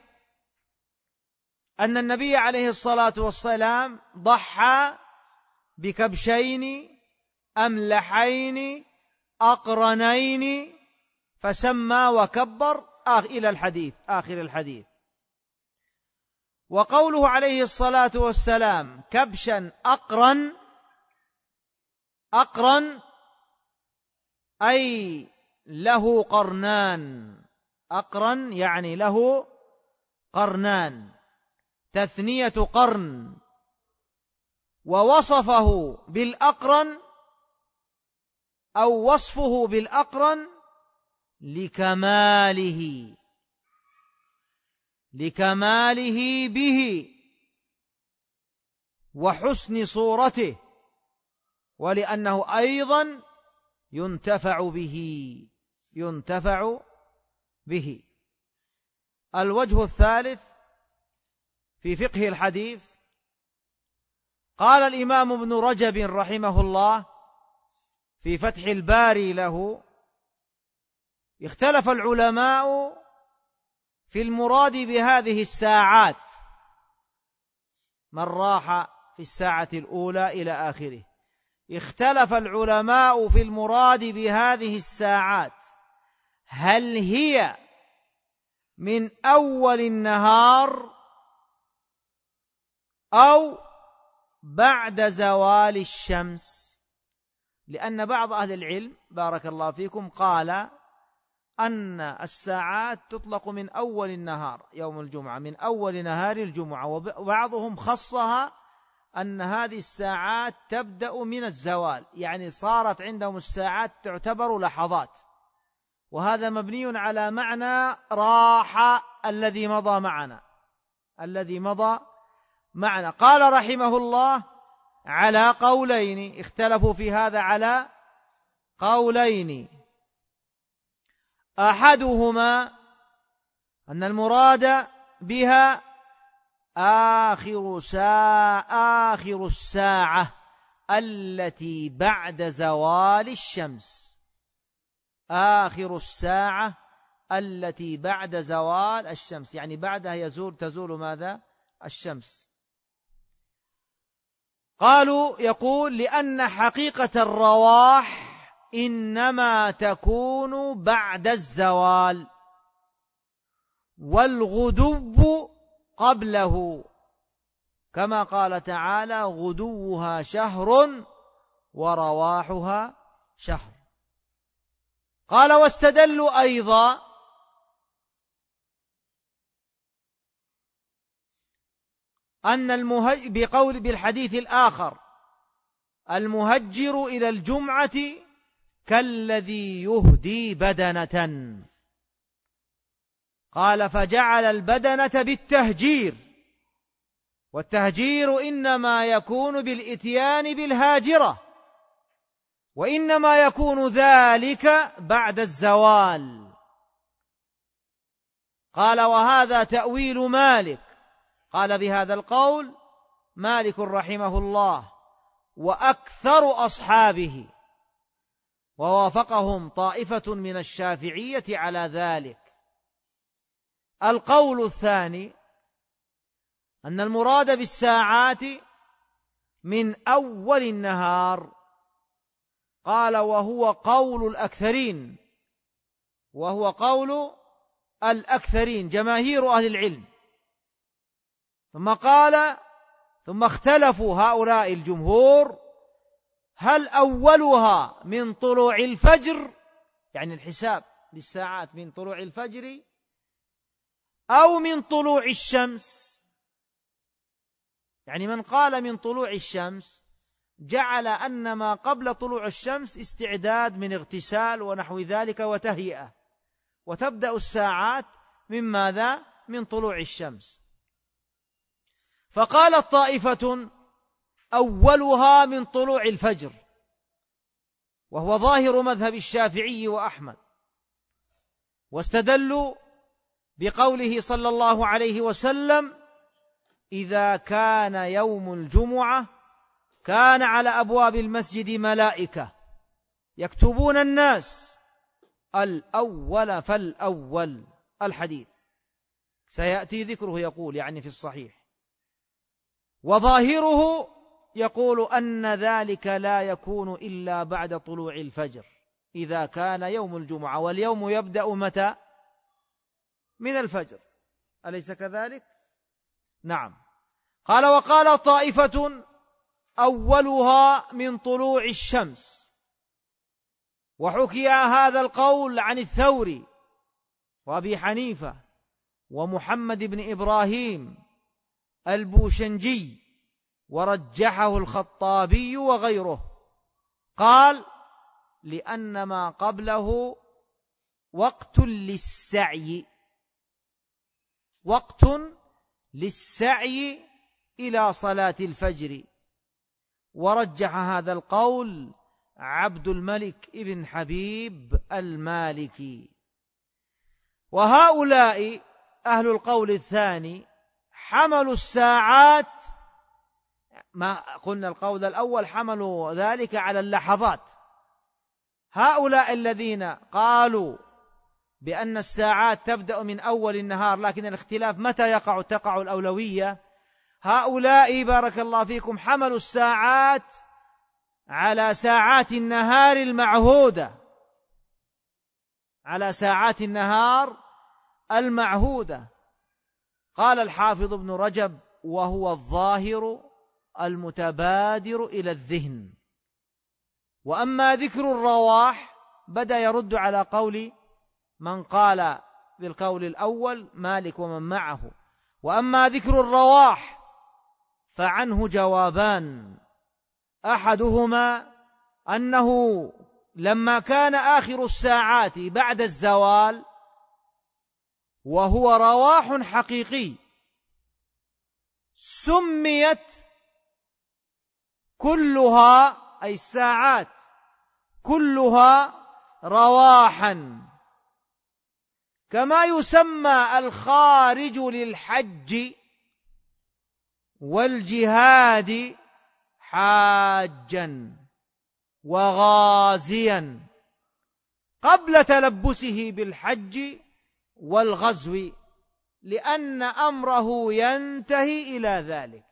أن النبي عليه الصلاة والسلام ضحى بكبشين أملحين أقرنين فسمى وكبر إلى الحديث، آخر الحديث. وقوله عليه الصلاة والسلام كبشا أقرن أي له قرنان، أقرن يعني له قرنان، تثنية قرن، ووصفه بالأقرن أو وصفه بالأقرن لكماله به وحسن صورته، ولأنه أيضا ينتفع به. الوجه الثالث في فقه الحديث، قال الإمام ابن رجب رحمه الله في فتح الباري له: اختلف العلماء في المراد بهذه الساعات، من راح في الساعة الأولى إلى آخره. اختلف العلماء في المراد بهذه الساعات، هل هي من أول النهار أو بعد زوال الشمس؟ لأن بعض أهل العلم بارك الله فيكم قال أن الساعات تطلق من أول النهار يوم الجمعة، من أول نهار الجمعة، وبعضهم خصها أن هذه الساعات تبدأ من الزوال، يعني صارت عندهم الساعات تعتبر لحظات، وهذا مبني على معنى راح الذي مضى معنا. قال رحمه الله على قولين، اختلفوا في هذا على قولين، أحدهما أن المراد بها آخر الساعة التي بعد زوال الشمس، آخر الساعة التي بعد زوال الشمس، يعني بعدها تزول ماذا؟ الشمس. قالوا يقول لأن حقيقة الرواح إنما تكون بعد الزوال، والغدو قبله، كما قال تعالى: غدوها شهر ورواحها شهر. قال: واستدلوا أيضا أن بالحديث الآخر: المهجر إلى الجمعة كالذي يهدي بدنة. قال: فجعل البدنة بالتهجير، والتهجير إنما يكون بالإتيان بالهاجرة، وإنما يكون ذلك بعد الزوال. قال: وهذا تأويل مالك. قال بهذا القول مالك رحمه الله وأكثر أصحابه، ووافقهم طائفة من الشافعية على ذلك. القول الثاني أن المراد بالساعات من أول النهار. قال: وهو قول الأكثرين جماهير أهل العلم. ثم اختلفوا هؤلاء الجمهور هل أولها من طلوع الفجر، يعني الحساب للساعات من طلوع الفجر، أو من طلوع الشمس. يعني من قال من طلوع الشمس جعل أن ما قبل طلوع الشمس استعداد من اغتسال ونحو ذلك وتهيئة، وتبدأ الساعات من ماذا؟ من طلوع الشمس. فقالت طائفة أولها من طلوع الفجر، وهو ظاهر مذهب الشافعي وأحمد، واستدلوا بقوله صلى الله عليه وسلم: إذا كان يوم الجمعة كان على أبواب المسجد ملائكة يكتبون الناس الأول فالأول. الحديث سيأتي ذكره، يقول يعني في الصحيح، وظاهره يقول أن ذلك لا يكون إلا بعد طلوع الفجر إذا كان يوم الجمعة، واليوم يبدأ متى؟ من الفجر، أليس كذلك؟ نعم. قال: وقال طائفة أولها من طلوع الشمس، وحكي هذا القول عن الثوري وأبي حنيفة ومحمد بن إبراهيم البوشنجي، ورجحه الخطابي وغيره. قال: لأن ما قبله وقت للسعي، وقت للسعي إلى صلاة الفجر. ورجح هذا القول عبد الملك ابن حبيب المالكي. وهؤلاء أهل القول الثاني حملوا الساعات، ما قلنا القول الأول حملوا ذلك على اللحظات. هؤلاء الذين قالوا بأن الساعات تبدأ من أول النهار، لكن الاختلاف متى تقع الأولوية، هؤلاء بارك الله فيكم حملوا الساعات على ساعات النهار المعهودة، على ساعات النهار المعهودة. قال الحافظ ابن رجب: وهو الظاهر المتبادر إلى الذهن. وأما ذكر الرواح بدأ يرد على قول من قال بالقول الأول مالك ومن معه. وأما ذكر الرواح فعنه جوابان: أحدهما أنه لما كان آخر الساعات بعد الزوال وهو رواح حقيقي سميت كلها، أي الساعات كلها، رواحا، كما يسمى الخارج للحج والجهاد حاجا وغازيا قبل تلبسه بالحج والغزو، لأن أمره ينتهي إلى ذلك.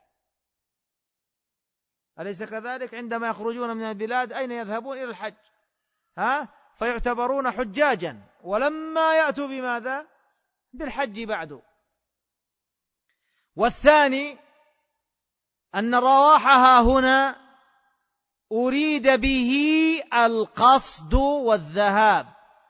أليس كذلك؟ عندما يخرجون من البلاد أين يذهبون؟ إلى الحج، فيعتبرون حجاجا، ولما يأتوا بماذا؟ بالحج بعد. والثاني أن رواحها هنا أريد به القصد والذهاب،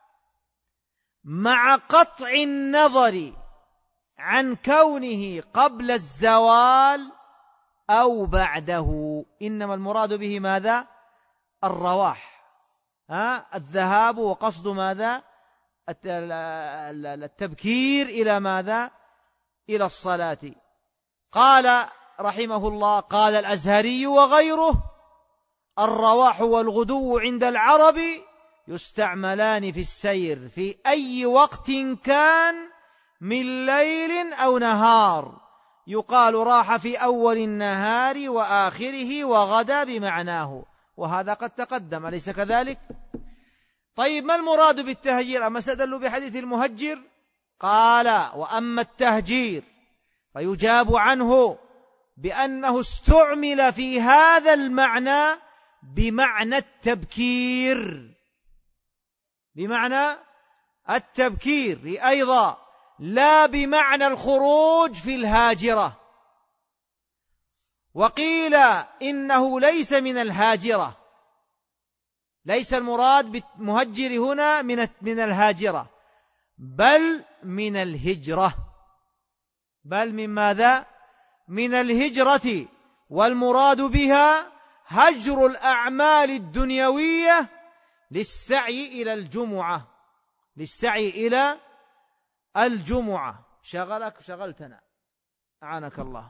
مع قطع النظر عن كونه قبل الزوال أو بعده. إنما المراد به ماذا؟ الرواح، الذهاب وقصد ماذا؟ التبكير إلى ماذا؟ إلى الصلاة. قال رحمه الله: قال الأزهري وغيره: الرواح والغدو عند العرب يستعملان في السير في أي وقت كان من ليل أو نهار، يقال راح في أول النهار وآخره وغدا بمعناه، وهذا قد تقدم، أليس كذلك؟ طيب، ما المراد بالتهجير؟ أما استدلوا بحديث المهجر. قال: وأما التهجير فيجاب عنه بأنه استعمل في هذا المعنى بمعنى التبكير، بمعنى التبكير أيضا، لا بمعنى الخروج في الهاجرة. وقيل إنه ليس من الهاجرة، ليس المراد بالمهجر هنا من الهاجرة، بل من الهجرة، بل من ماذا؟ من الهجرة. والمراد بها هجر الأعمال الدنيوية للسعي إلى الجمعة، للسعي إلى الجمعة. شغلتنا، أعانك الله.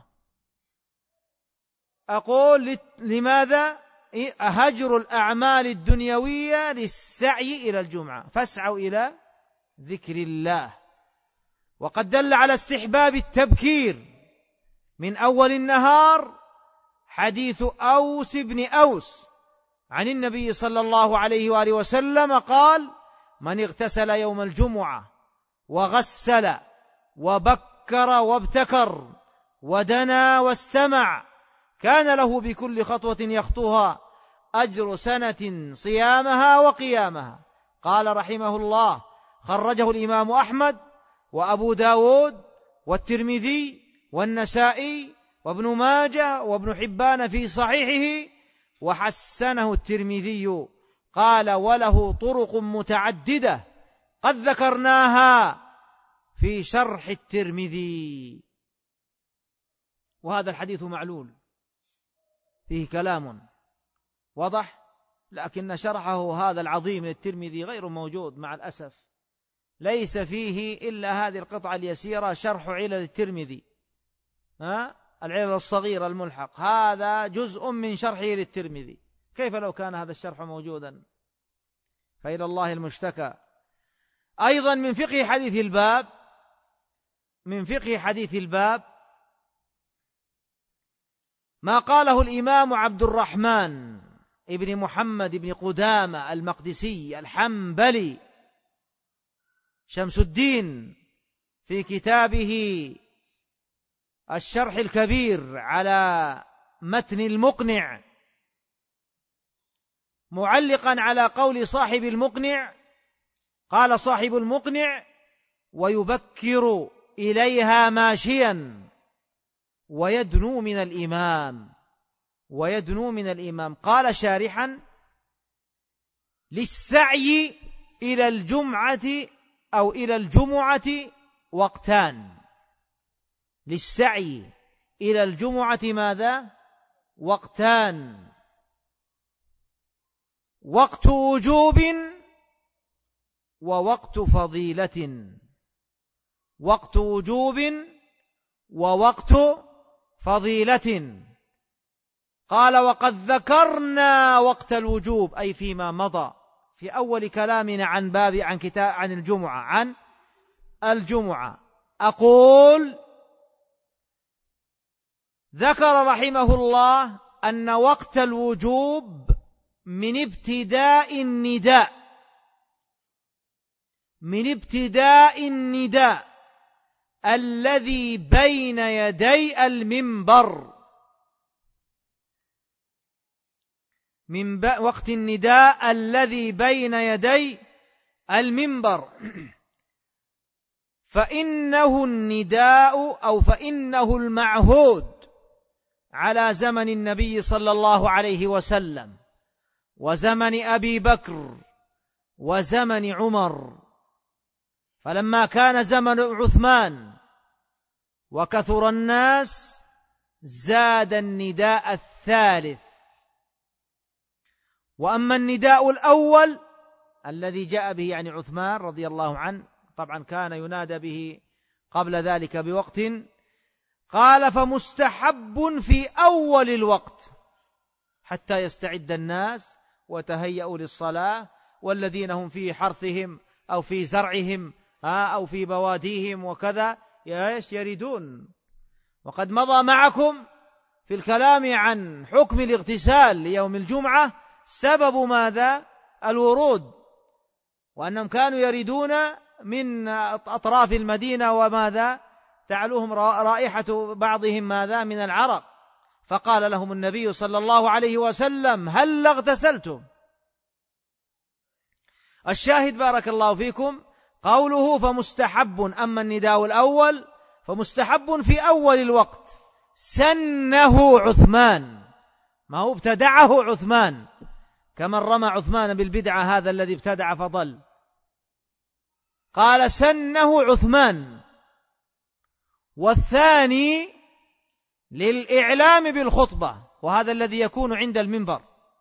أقول لماذا؟ هجر الأعمال الدنيوية للسعي إلى الجمعة، فاسعوا إلى ذكر الله. وقد دل على استحباب التبكير من أول النهار حديث أوس بن أوس عن النبي صلى الله عليه وآله وسلم قال: من اغتسل يوم الجمعة وغسل وبكر وابتكر ودنا واستمع كان له بكل خطوة يخطوها أجر سنة صيامها وقيامها. قال رحمه الله: خرجه الإمام أحمد وأبو داود والترمذي والنسائي وابن ماجه وابن حبان في صحيحه، وحسنه الترمذي. قال وله طرق متعددة قد ذكرناها في شرح الترمذي. وهذا الحديث معلول فيه كلام واضح، لكن شرحه هذا العظيم للترمذي غير موجود مع الأسف، ليس فيه إلا هذه القطعة اليسيرة شرح علل الترمذي، العلل الصغير الملحق، هذا جزء من شرحه للترمذي. كيف لو كان هذا الشرح موجودا؟ فإلى الله المشتكى. أيضا من فقه حديث الباب ما قاله الإمام عبد الرحمن ابن محمد بن قدامة المقدسي الحنبلي شمس الدين في كتابه الشرح الكبير على متن المقنع، معلقا على قول صاحب المقنع، قال صاحب المقنع: ويبكر إليها ماشيا ويدنو من الإمام. قال شارحا: للسعي إلى الجمعة أو إلى الجمعة وقتان. للسعي إلى الجمعة ماذا؟ وقتان: وقت وجوب ووقت فضيلة. وقت وجوب ووقت فضيلة. قال: وقد ذكرنا وقت الوجوب، أي فيما مضى في أول كلامنا عن الجمعة. أقول: ذكر رحمه الله أن وقت الوجوب من ابتداء النداء الذي بين يدي المنبر، من وقت النداء الذي بين يدي المنبر، فإنه النداء أو فإنه المعهود على زمن النبي صلى الله عليه وسلم وزمن أبي بكر وزمن عمر. فلما كان زمن عثمان وكثر الناس زاد النداء الثالث. وأما النداء الأول الذي جاء به يعني عثمان رضي الله عنه، طبعا كان ينادى به قبل ذلك بوقت، قال: فمستحب في أول الوقت حتى يستعد الناس وتهيأوا للصلاة، والذين هم في حرثهم أو في زرعهم أو في بواديهم وكذا يردون. وقد مضى معكم في الكلام عن حكم الاغتسال ليوم الجمعة سبب ماذا؟ الورود، وأنهم كانوا يردون من أطراف المدينة، وماذا؟ تعلوهم رائحة بعضهم ماذا؟ من العرق. فقال لهم النبي صلى الله عليه وسلم: هل اغتسلتم؟ الشاهد بارك الله فيكم قوله فمستحب. أما النداء الأول فمستحب في أول الوقت، سنه عثمان، ما هو ابتدعه عثمان، كمن رمى عثمان بالبدعة هذا الذي ابتدع فضل. قال: سنه عثمان. والثاني للإعلام بالخطبة، وهذا الذي يكون عند المنبر.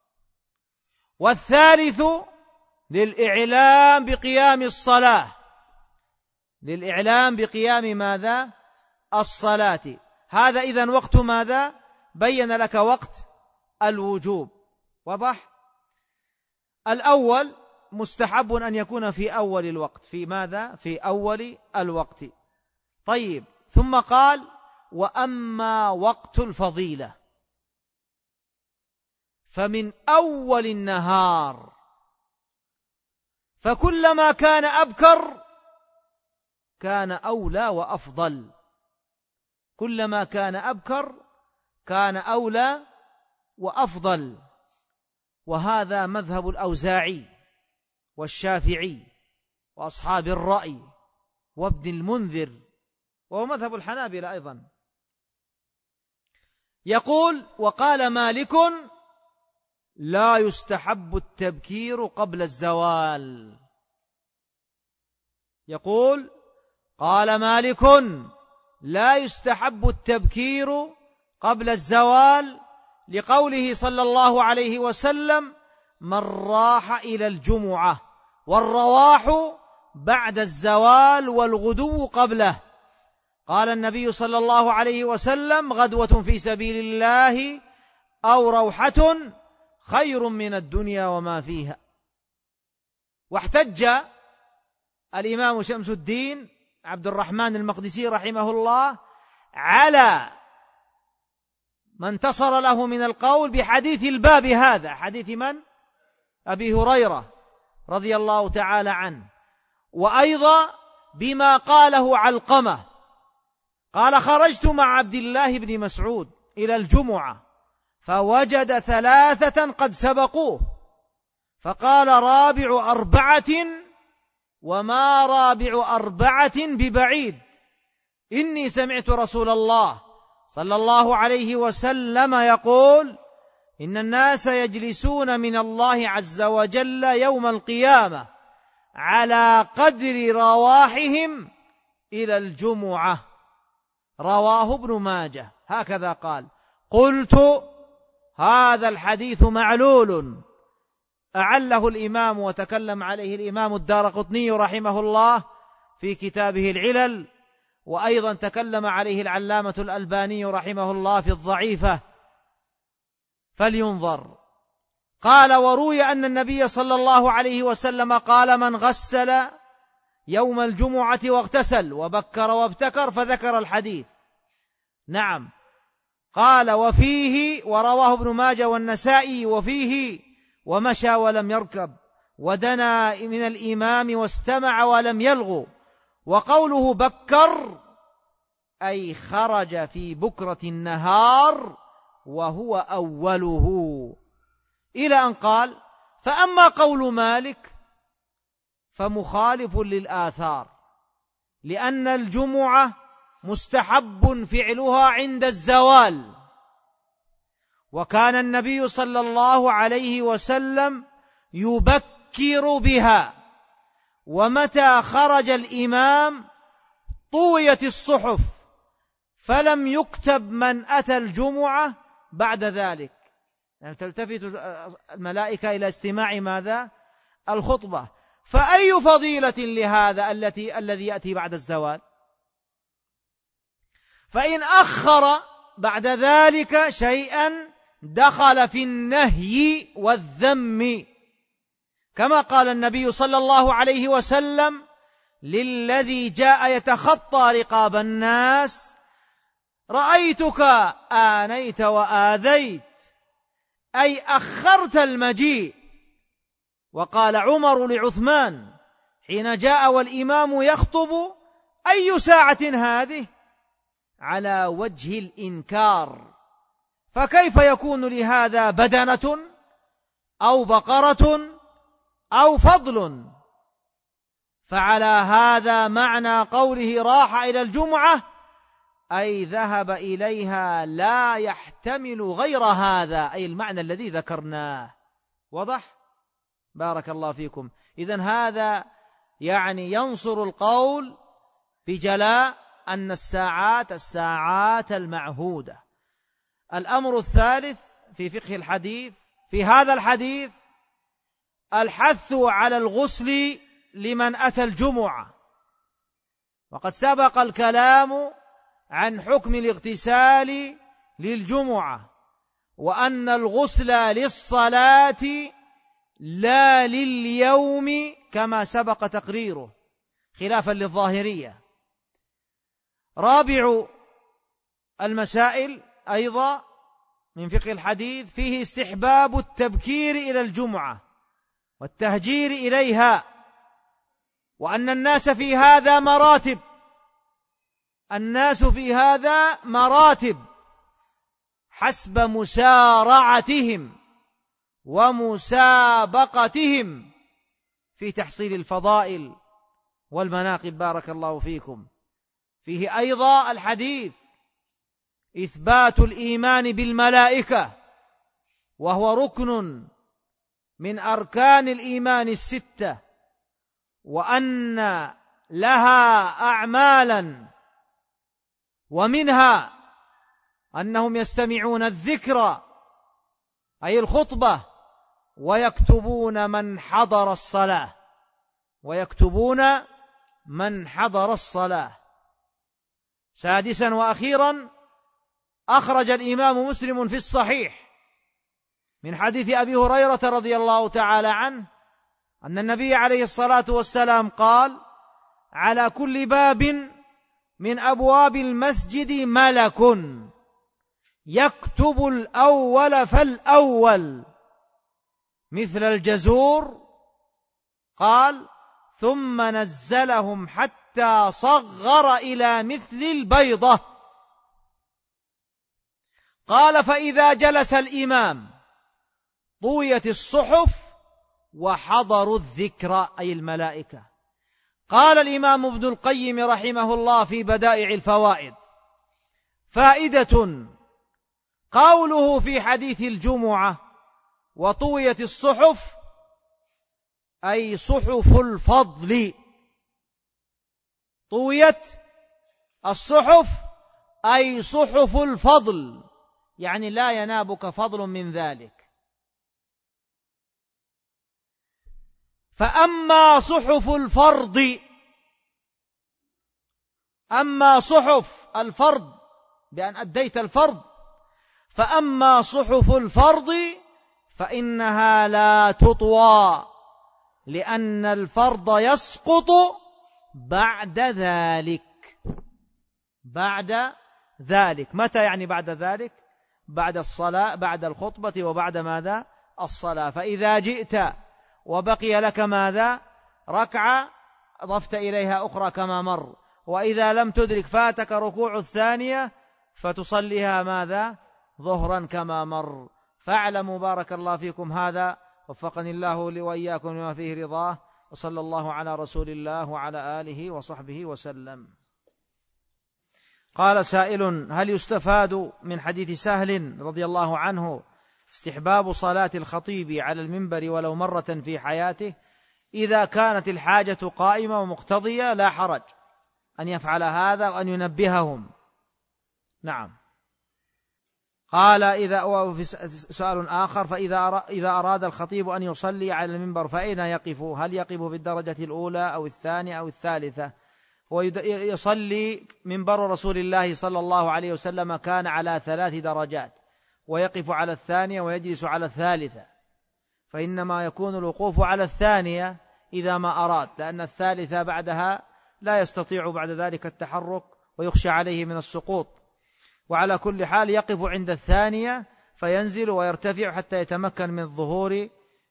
والثالث للإعلام بقيام الصلاة، للإعلام بقيام ماذا؟ الصلاة. هذا إذن وقت ماذا؟ بين لك وقت الوجوب. وضح؟ الأول مستحب أن يكون في أول الوقت. في ماذا؟ في أول الوقت. طيب، ثم قال: وأما وقت الفضيلة فمن أول النهار، فكلما كان أبكر كان أولى وأفضل. كلما كان أبكر كان أولى وأفضل. وهذا مذهب الأوزاعي والشافعي وأصحاب الرأي وابن المنذر، وهو مذهب الحنابلة أيضا. يقول: وقال مالك: لا يستحب التبكير قبل الزوال. يقول قال مالك لا يستحب التبكير قبل الزوال لقوله صلى الله عليه وسلم من راح إلى الجمعة، والرواح بعد الزوال والغدو قبله. قال النبي صلى الله عليه وسلم غدوة في سبيل الله أو روحة خير من الدنيا وما فيها. واحتج الإمام شمس الدين عبد الرحمن المقدسي رحمه الله على من انتصر له من القول بحديث الباب هذا، حديث من؟ أبي هريرة رضي الله تعالى عنه، وأيضا بما قاله علقمة قال خرجت مع عبد الله بن مسعود إلى الجمعة فوجد 3 قد سبقوه، فقال رابع 4 وما رابع 4 ببعيد، إني سمعت رسول الله صلى الله عليه وسلم يقول إن الناس يجلسون من الله عز وجل يوم القيامة على قدر رواحهم إلى الجمعة. رواه ابن ماجه. هكذا قال. قلت هذا الحديث معلول، أعله الإمام وتكلم عليه الإمام الدارقطني رحمه الله في كتابه العلل، وأيضا تكلم عليه العلامة الألباني رحمه الله في الضعيفة، فلينظر. قال وروي أن النبي صلى الله عليه وسلم قال من غسل يوم الجمعة واغتسل وبكر وابتكر، فذكر الحديث. نعم. قال وفيه، ورواه ابن ماجه والنسائي، وفيه ومشى ولم يركب ودنا من الإمام واستمع ولم يلغو. وقوله بكر أي خرج في بكرة النهار وهو أوله، إلى أن قال فأما قول مالك فمخالف للآثار، لأن الجمعة مستحب فعلها عند الزوال، وكان النبي صلى الله عليه وسلم يبكر بها، ومتى خرج الإمام طويت الصحف فلم يكتب من أتى الجمعة بعد ذلك، يعني تلتفت الملائكة إلى استماع ماذا؟ الخطبة. فأي فضيلة لهذا الذي يأتي بعد الزوال؟ فإن أخر بعد ذلك شيئا دخل في النهي والذم، كما قال النبي صلى الله عليه وسلم للذي جاء يتخطى رقاب الناس رأيتك آنيت وآذيت، أي أخرت المجيء. وقال عمر لعثمان حين جاء والإمام يخطب أي ساعة هذه؟ على وجه الإنكار. فكيف يكون لهذا بدنة أو بقرة أو فضل؟ فعلى هذا معنى قوله راح إلى الجمعة أي ذهب إليها لا يحتمل غير هذا، أي المعنى الذي ذكرناه. وضح؟ بارك الله فيكم. إذن هذا يعني ينصر القول بجلاء أن الساعات المعهودة. الأمر الثالث في فقه الحديث في هذا الحديث الحث على الغسل لمن أتى الجمعة، وقد سبق الكلام عن حكم الاغتسال للجمعة، وأن الغسل للصلاة لا لليوم كما سبق تقريره، خلافا للظاهرية. رابع المسائل أيضا من فقه الحديث فيه استحباب التبكير إلى الجمعة والتهجير إليها، وأن الناس في هذا مراتب، الناس في هذا مراتب حسب مسارعتهم ومسابقتهم في تحصيل الفضائل والمناقب. بارك الله فيكم. فيه أيضا الحديث إثبات الإيمان بالملائكة، وهو ركن من أركان الإيمان الستة، وأن لها أعمالا، ومنها أنهم يستمعون الذكر أي الخطبة ويكتبون من حضر الصلاة، ويكتبون من حضر الصلاة. سادسا وأخيرا، أخرج الإمام مسلم في الصحيح من حديث أبي هريرة رضي الله تعالى عنه أن النبي عليه الصلاة والسلام قال: على كل باب من أبواب المسجد ملك يكتب الأول فالأول مثل الجزور، قال: ثم نزلهم حتى صغر إلى مثل البيضة، قال: فإذا جلس الإمام طويت الصحف وحضروا الذكر أي الملائكة. قال الإمام ابن القيم رحمه الله في بدائع الفوائد: فائدة، قوله في حديث الجمعة وطويت الصحف أي صحف الفضل، طويت الصحف أي صحف الفضل، يعني لا ينابك فضل من ذلك. فأما صحف الفرض، أما صحف الفرض بأن أديت الفرض، فأما صحف الفرض فإنها لا تطوى، لأن الفرض يسقط بعد ذلك. بعد ذلك متى يعني بعد ذلك؟ بعد الصلاة، بعد الخطبة، وبعد ماذا؟ الصلاة. فإذا جئت وبقي لك ماذا؟ ركعة، أضفت إليها أخرى كما مر، وإذا لم تدرك فاتك ركوع الثانية فتصليها ماذا؟ ظهرا كما مر. فاعلموا بارك الله فيكم هذا، وفقني الله لي وإياكم لما فيه رضاه، وصلى الله على رسول الله وعلى آله وصحبه وسلم. قال سائل: هل يستفاد من حديث سهل رضي الله عنه استحباب صلاة الخطيب على المنبر ولو مرة في حياته؟ إذا كانت الحاجة قائمة ومقتضية لا حرج أن يفعل هذا وأن ينبههم. نعم. قال: إذا سؤال آخر: إذا أراد الخطيب أن يصلي على المنبر فأين يقف؟ هل يقف في الدرجة الأولى أو الثانية أو الثالثة؟ ويصلي منبر رسول الله صلى الله عليه وسلم كان على 3 درجات، ويقف على الثانية ويجلس على الثالثة، فإنما يكون الوقوف على الثانية إذا ما أراد، لأن الثالثة بعدها لا يستطيع بعد ذلك التحرك ويخشى عليه من السقوط. وعلى كل حال يقف عند الثانية فينزل ويرتفع حتى يتمكن من الظهور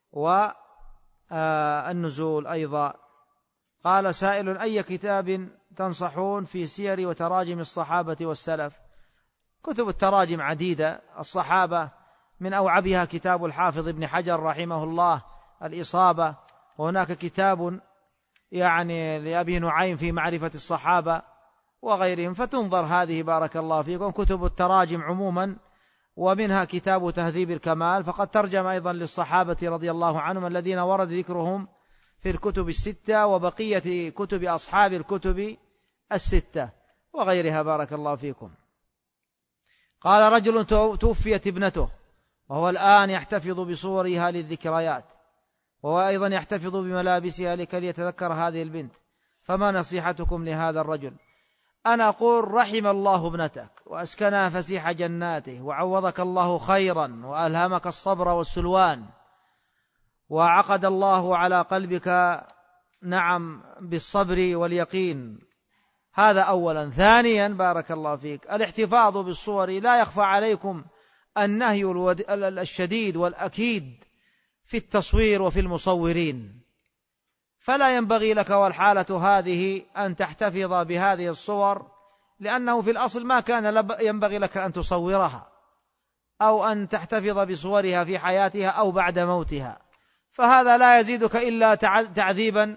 والنزول أيضا. قال سائل: أي كتاب تنصحون في سير وتراجم الصحابة والسلف؟ كتب التراجم عديدة، الصحابة من أوعبها كتاب الحافظ ابن حجر رحمه الله الإصابة، وهناك كتاب يعني لأبي نعيم في معرفة الصحابة وغيرهم، فتنظر هذه بارك الله فيكم كتب التراجم عموما، ومنها كتاب تهذيب الكمال، فقد ترجم أيضا للصحابة رضي الله عنهم الذين ورد ذكرهم في الكتب الستة وبقية كتب أصحاب الكتب الستة وغيرها بارك الله فيكم. قال: رجل توفيت ابنته وهو الآن يحتفظ بصورها للذكريات، وهو أيضا يحتفظ بملابسها لكي يتذكر هذه البنت، فما نصيحتكم لهذا الرجل؟ أنا أقول: رحم الله ابنتك وأسكنها فسيح جناته، وعوضك الله خيرا، وألهمك الصبر والسلوان، وعقد الله على قلبك نعم بالصبر واليقين. هذا أولا. ثانيا بارك الله فيك، الاحتفاظ بالصور، لا يخفى عليكم النهي الشديد والأكيد في التصوير وفي المصورين، فلا ينبغي لك والحالة هذه أن تحتفظ بهذه الصور، لأنه في الأصل ما كان ينبغي لك أن تصورها أو أن تحتفظ بصورها في حياتها أو بعد موتها، فهذا لا يزيدك إلا تعذيبا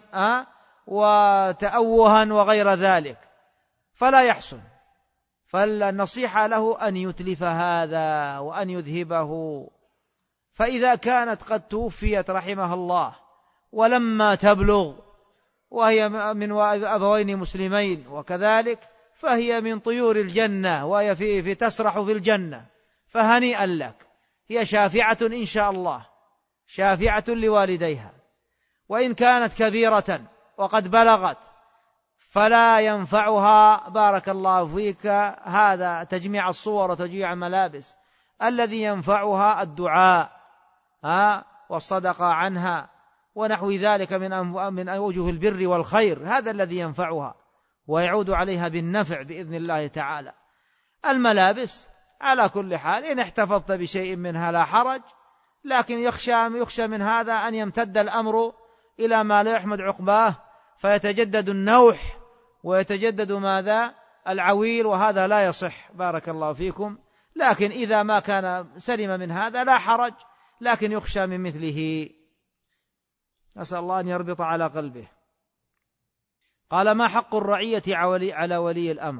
وتأوها وغير ذلك، فلا يحسن. فالنصيحة له أن يتلف هذا وأن يذهبه، فإذا كانت قد توفيت رحمها الله ولما تبلغ وهي من أبوين مسلمين وكذلك، فهي من طيور الجنة وهي في تسرح في الجنة، فهنيئا لك، هي شافعة إن شاء الله، شافعة لوالديها. وإن كانت كبيرة وقد بلغت فلا ينفعها، بارك الله فيك، هذا تجميع الصور وتجميع الملابس، الذي ينفعها الدعاء والصدقة عنها ونحو ذلك من أوجه البر والخير، هذا الذي ينفعها ويعود عليها بالنفع بإذن الله تعالى. الملابس على كل حال إن احتفظت بشيء منها لا حرج، لكن يخشى من هذا أن يمتد الأمر إلى ما لا يحمد عقباه فيتجدد النوح ويتجدد ماذا؟ العويل، وهذا لا يصح بارك الله فيكم. لكن إذا ما كان سلم من هذا لا حرج، لكن يخشى من مثله. نسأل الله أن يربط على قلبه. قال: ما حق الرعية على ولي الأمر؟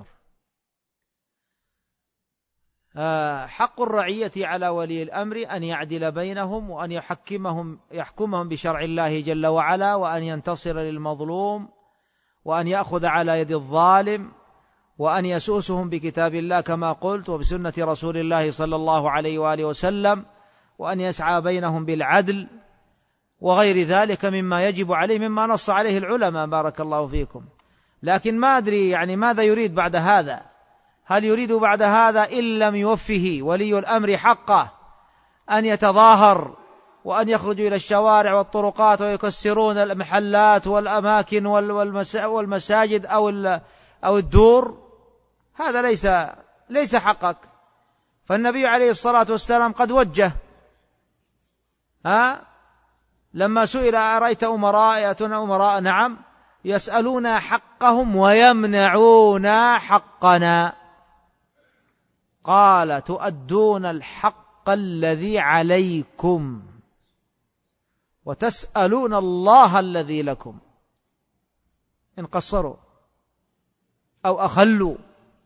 حق الرعية على ولي الأمر أن يعدل بينهم وأن يحكمهم بشرع الله جل وعلا، وأن ينتصر للمظلوم، وأن يأخذ على يد الظالم، وأن يسوسهم بكتاب الله كما قلت وبسنة رسول الله صلى الله عليه وآله وسلم، وأن يسعى بينهم بالعدل وغير ذلك مما يجب عليه، مما نص عليه العلماء بارك الله فيكم. لكن ما أدري يعني ماذا يريد بعد هذا؟ هل يريد بعد هذا إن لم يوفه ولي الأمر حقه أن يتظاهر وأن يخرجوا إلى الشوارع والطرقات ويكسرون المحلات والأماكن والمساجد أو الدور؟ هذا ليس حقك. فالنبي عليه الصلاة والسلام قد وجه لما سئل: أرأيت أمراء يأتون أمراء؟ نعم، يسألون حقهم ويمنعون حقنا. قال: تؤدون الحق الذي عليكم وتسألون الله الذي لكم، إن قصروا أو أخلوا.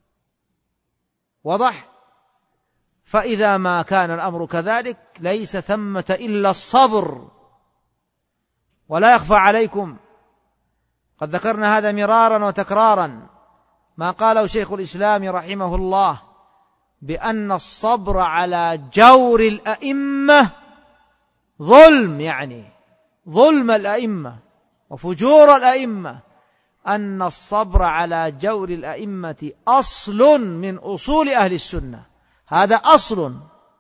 وضح؟ فإذا ما كان الأمر كذلك ليس ثمة إلا الصبر. ولا يخفى عليكم، قد ذكرنا هذا مرارا وتكرارا، ما قاله شيخ الإسلام رحمه الله بأن الصبر على جور الأئمة ظلم، يعني ظلم الأئمة وفجور الأئمة، أن الصبر على جور الأئمة أصل من أصول أهل السنة، هذا أصل،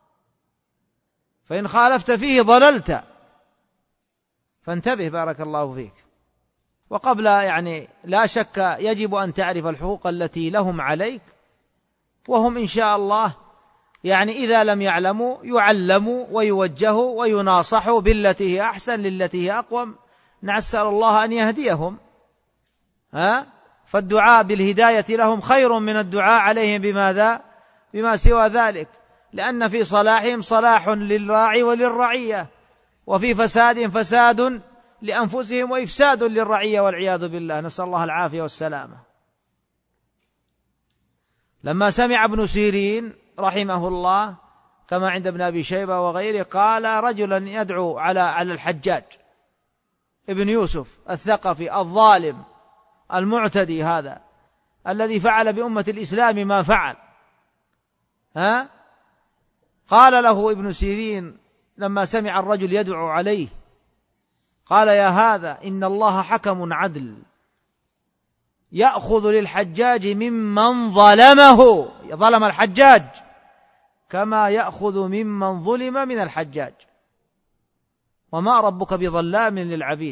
فإن خالفت فيه ضللت، فانتبه بارك الله فيك. وقبل يعني لا شك يجب أن تعرف الحقوق التي لهم عليك، وهم إن شاء الله يعني إذا لم يعلموا يعلموا ويوجهوا ويناصحوا بالتي هي أحسن للتي هي أقوم. نسأل الله أن يهديهم، فالدعاء بالهداية لهم خير من الدعاء عليهم بماذا؟ بما سوى ذلك، لأن في صلاحهم صلاح للراعي وللرعية، وفي فساد فساد لأنفسهم وإفساد للرعية والعياذ بالله، نسأل الله العافية والسلامة. لما سمع ابن سيرين رحمه الله كما عند ابن أبي شيبة وغيره، قال: رجلا يدعو على الحجاج ابن يوسف الثقفي الظالم المعتدي، هذا الذي فعل بأمة الإسلام ما فعل، قال له ابن سيرين لما سمع الرجل يدعو عليه، قال: يا هذا إن الله حكم عدل، يأخذ للحجاج ممن ظلمه، ظلم الحجاج، كما يأخذ ممن ظلم من الحجاج، وما ربك بظلام للعبيد.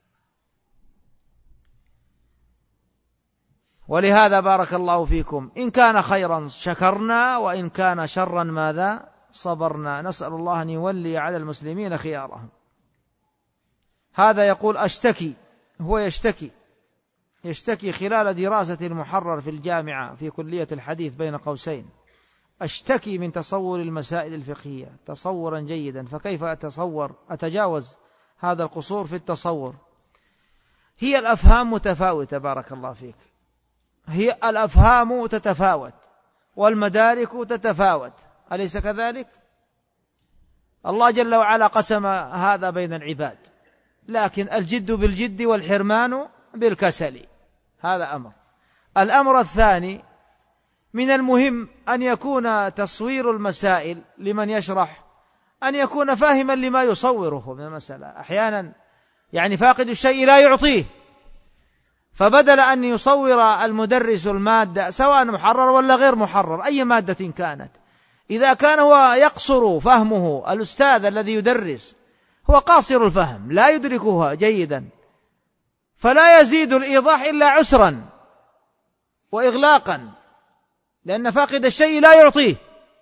ولهذا بارك الله فيكم إن كان خيرا شكرنا، وإن كان شرا ماذا؟ صبرنا. نسأل الله أن يولي على المسلمين خيارهم. هذا يقول: أشتكي، هو يشتكي خلال دراسة المحرر في الجامعة في كلية الحديث بين قوسين، أشتكي من تصور المسائل الفقهية تصورا جيدا، فكيف أتجاوز هذا القصور في التصور؟ هي الأفهام متفاوتة بارك الله فيك، هي الأفهام تتفاوت والمدارك تتفاوت، أليس كذلك؟ الله جل وعلا قسم هذا بين العباد، لكن الجد بالجد والحرمان بالكسل، هذا أمر. الأمر الثاني، من المهم أن يكون تصوير المسائل لمن يشرح أن يكون فاهما لما يصوره من المسألة. أحيانا يعني فاقد الشيء لا يعطيه، فبدل أن يصور المدرس المادة سواء محرر ولا غير محرر أي مادة كانت، إذا كان هو يقصر فهمه، الأستاذ الذي يدرس هو قاصر الفهم لا يدركها جيدا، فلا يزيد الإيضاح إلا عسرا وإغلاقا، لأن فاقد الشيء لا يعطيه.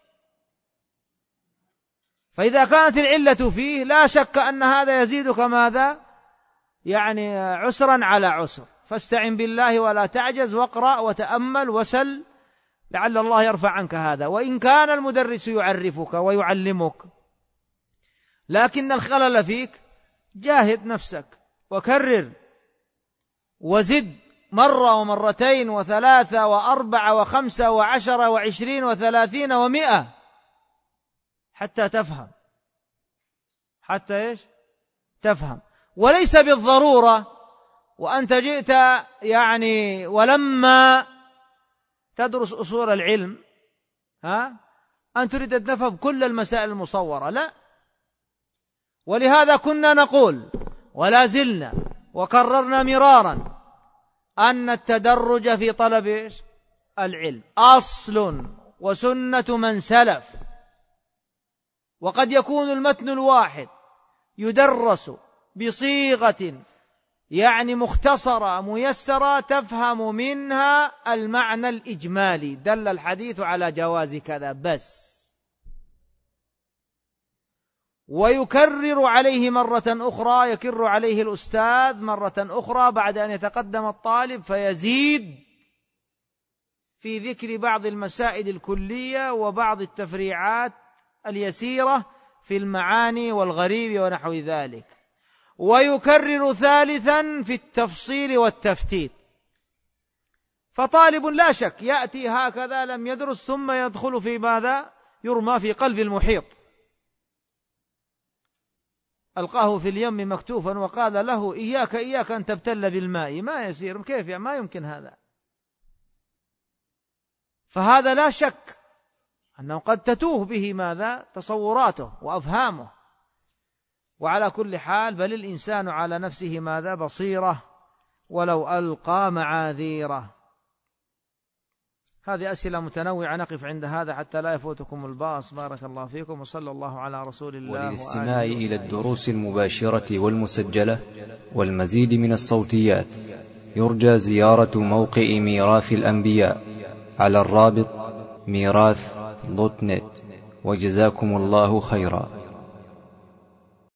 فإذا كانت العلة فيه لا شك أن هذا يزيدك ماذا؟ يعني عسرا على عسر. فاستعن بالله ولا تعجز، واقرأ وتأمل وسل لعل الله يرفع عنك هذا. وإن كان المدرس يعرفك ويعلمك لكن الخلل فيك، جاهد نفسك وكرر وزد مرة ومرتين وثلاثة وأربعة وخمسة وعشرة وعشرين وثلاثين ومئة حتى تفهم، حتى تفهم. وليس بالضرورة وأنت جئت يعني ولما تدرس أصول العلم أن تريد أن تفهم كل المسائل المصورة، لا. ولهذا كنا نقول ولا زلنا وكررنا مرارا أن التدرج في طلب العلم أصل وسنة من سلف، وقد يكون المتن الواحد يدرس بصيغة يعني مختصرة ميسرة تفهم منها المعنى الإجمالي، دل الحديث على جواز كذا بس، ويكرر عليه مرة أخرى، يكر عليه الأستاذ مرة أخرى بعد أن يتقدم الطالب فيزيد في ذكر بعض المسائل الكلية وبعض التفريعات اليسيرة في المعاني والغريب ونحو ذلك، ويكرر ثالثا في التفصيل والتفتيت. فطالب لا شك يأتي هكذا لم يدرس ثم يدخل في ماذا؟ يرمى في قلب المحيط. ألقاه في اليم مكتوفا وقال له إياك أن تبتل بالماء، ما يسير، كيف يعني؟ ما يمكن هذا. فهذا لا شك أنه قد تتوه به ماذا؟ تصوراته وأفهامه. وعلى كل حال بل الإنسان على نفسه ماذا؟ بصيرة ولو ألقى معاذيره. هذه أسئلة متنوعة، نقف عند هذا حتى لا يفوتكم الباص. بارك الله فيكم وصلى الله على رسول الله. وللاستماع إلى الدروس المباشرة والمسجلة والمزيد من الصوتيات يرجى زيارة موقع ميراث الأنبياء على الرابط ميراث.net. وجزاكم الله خيرا.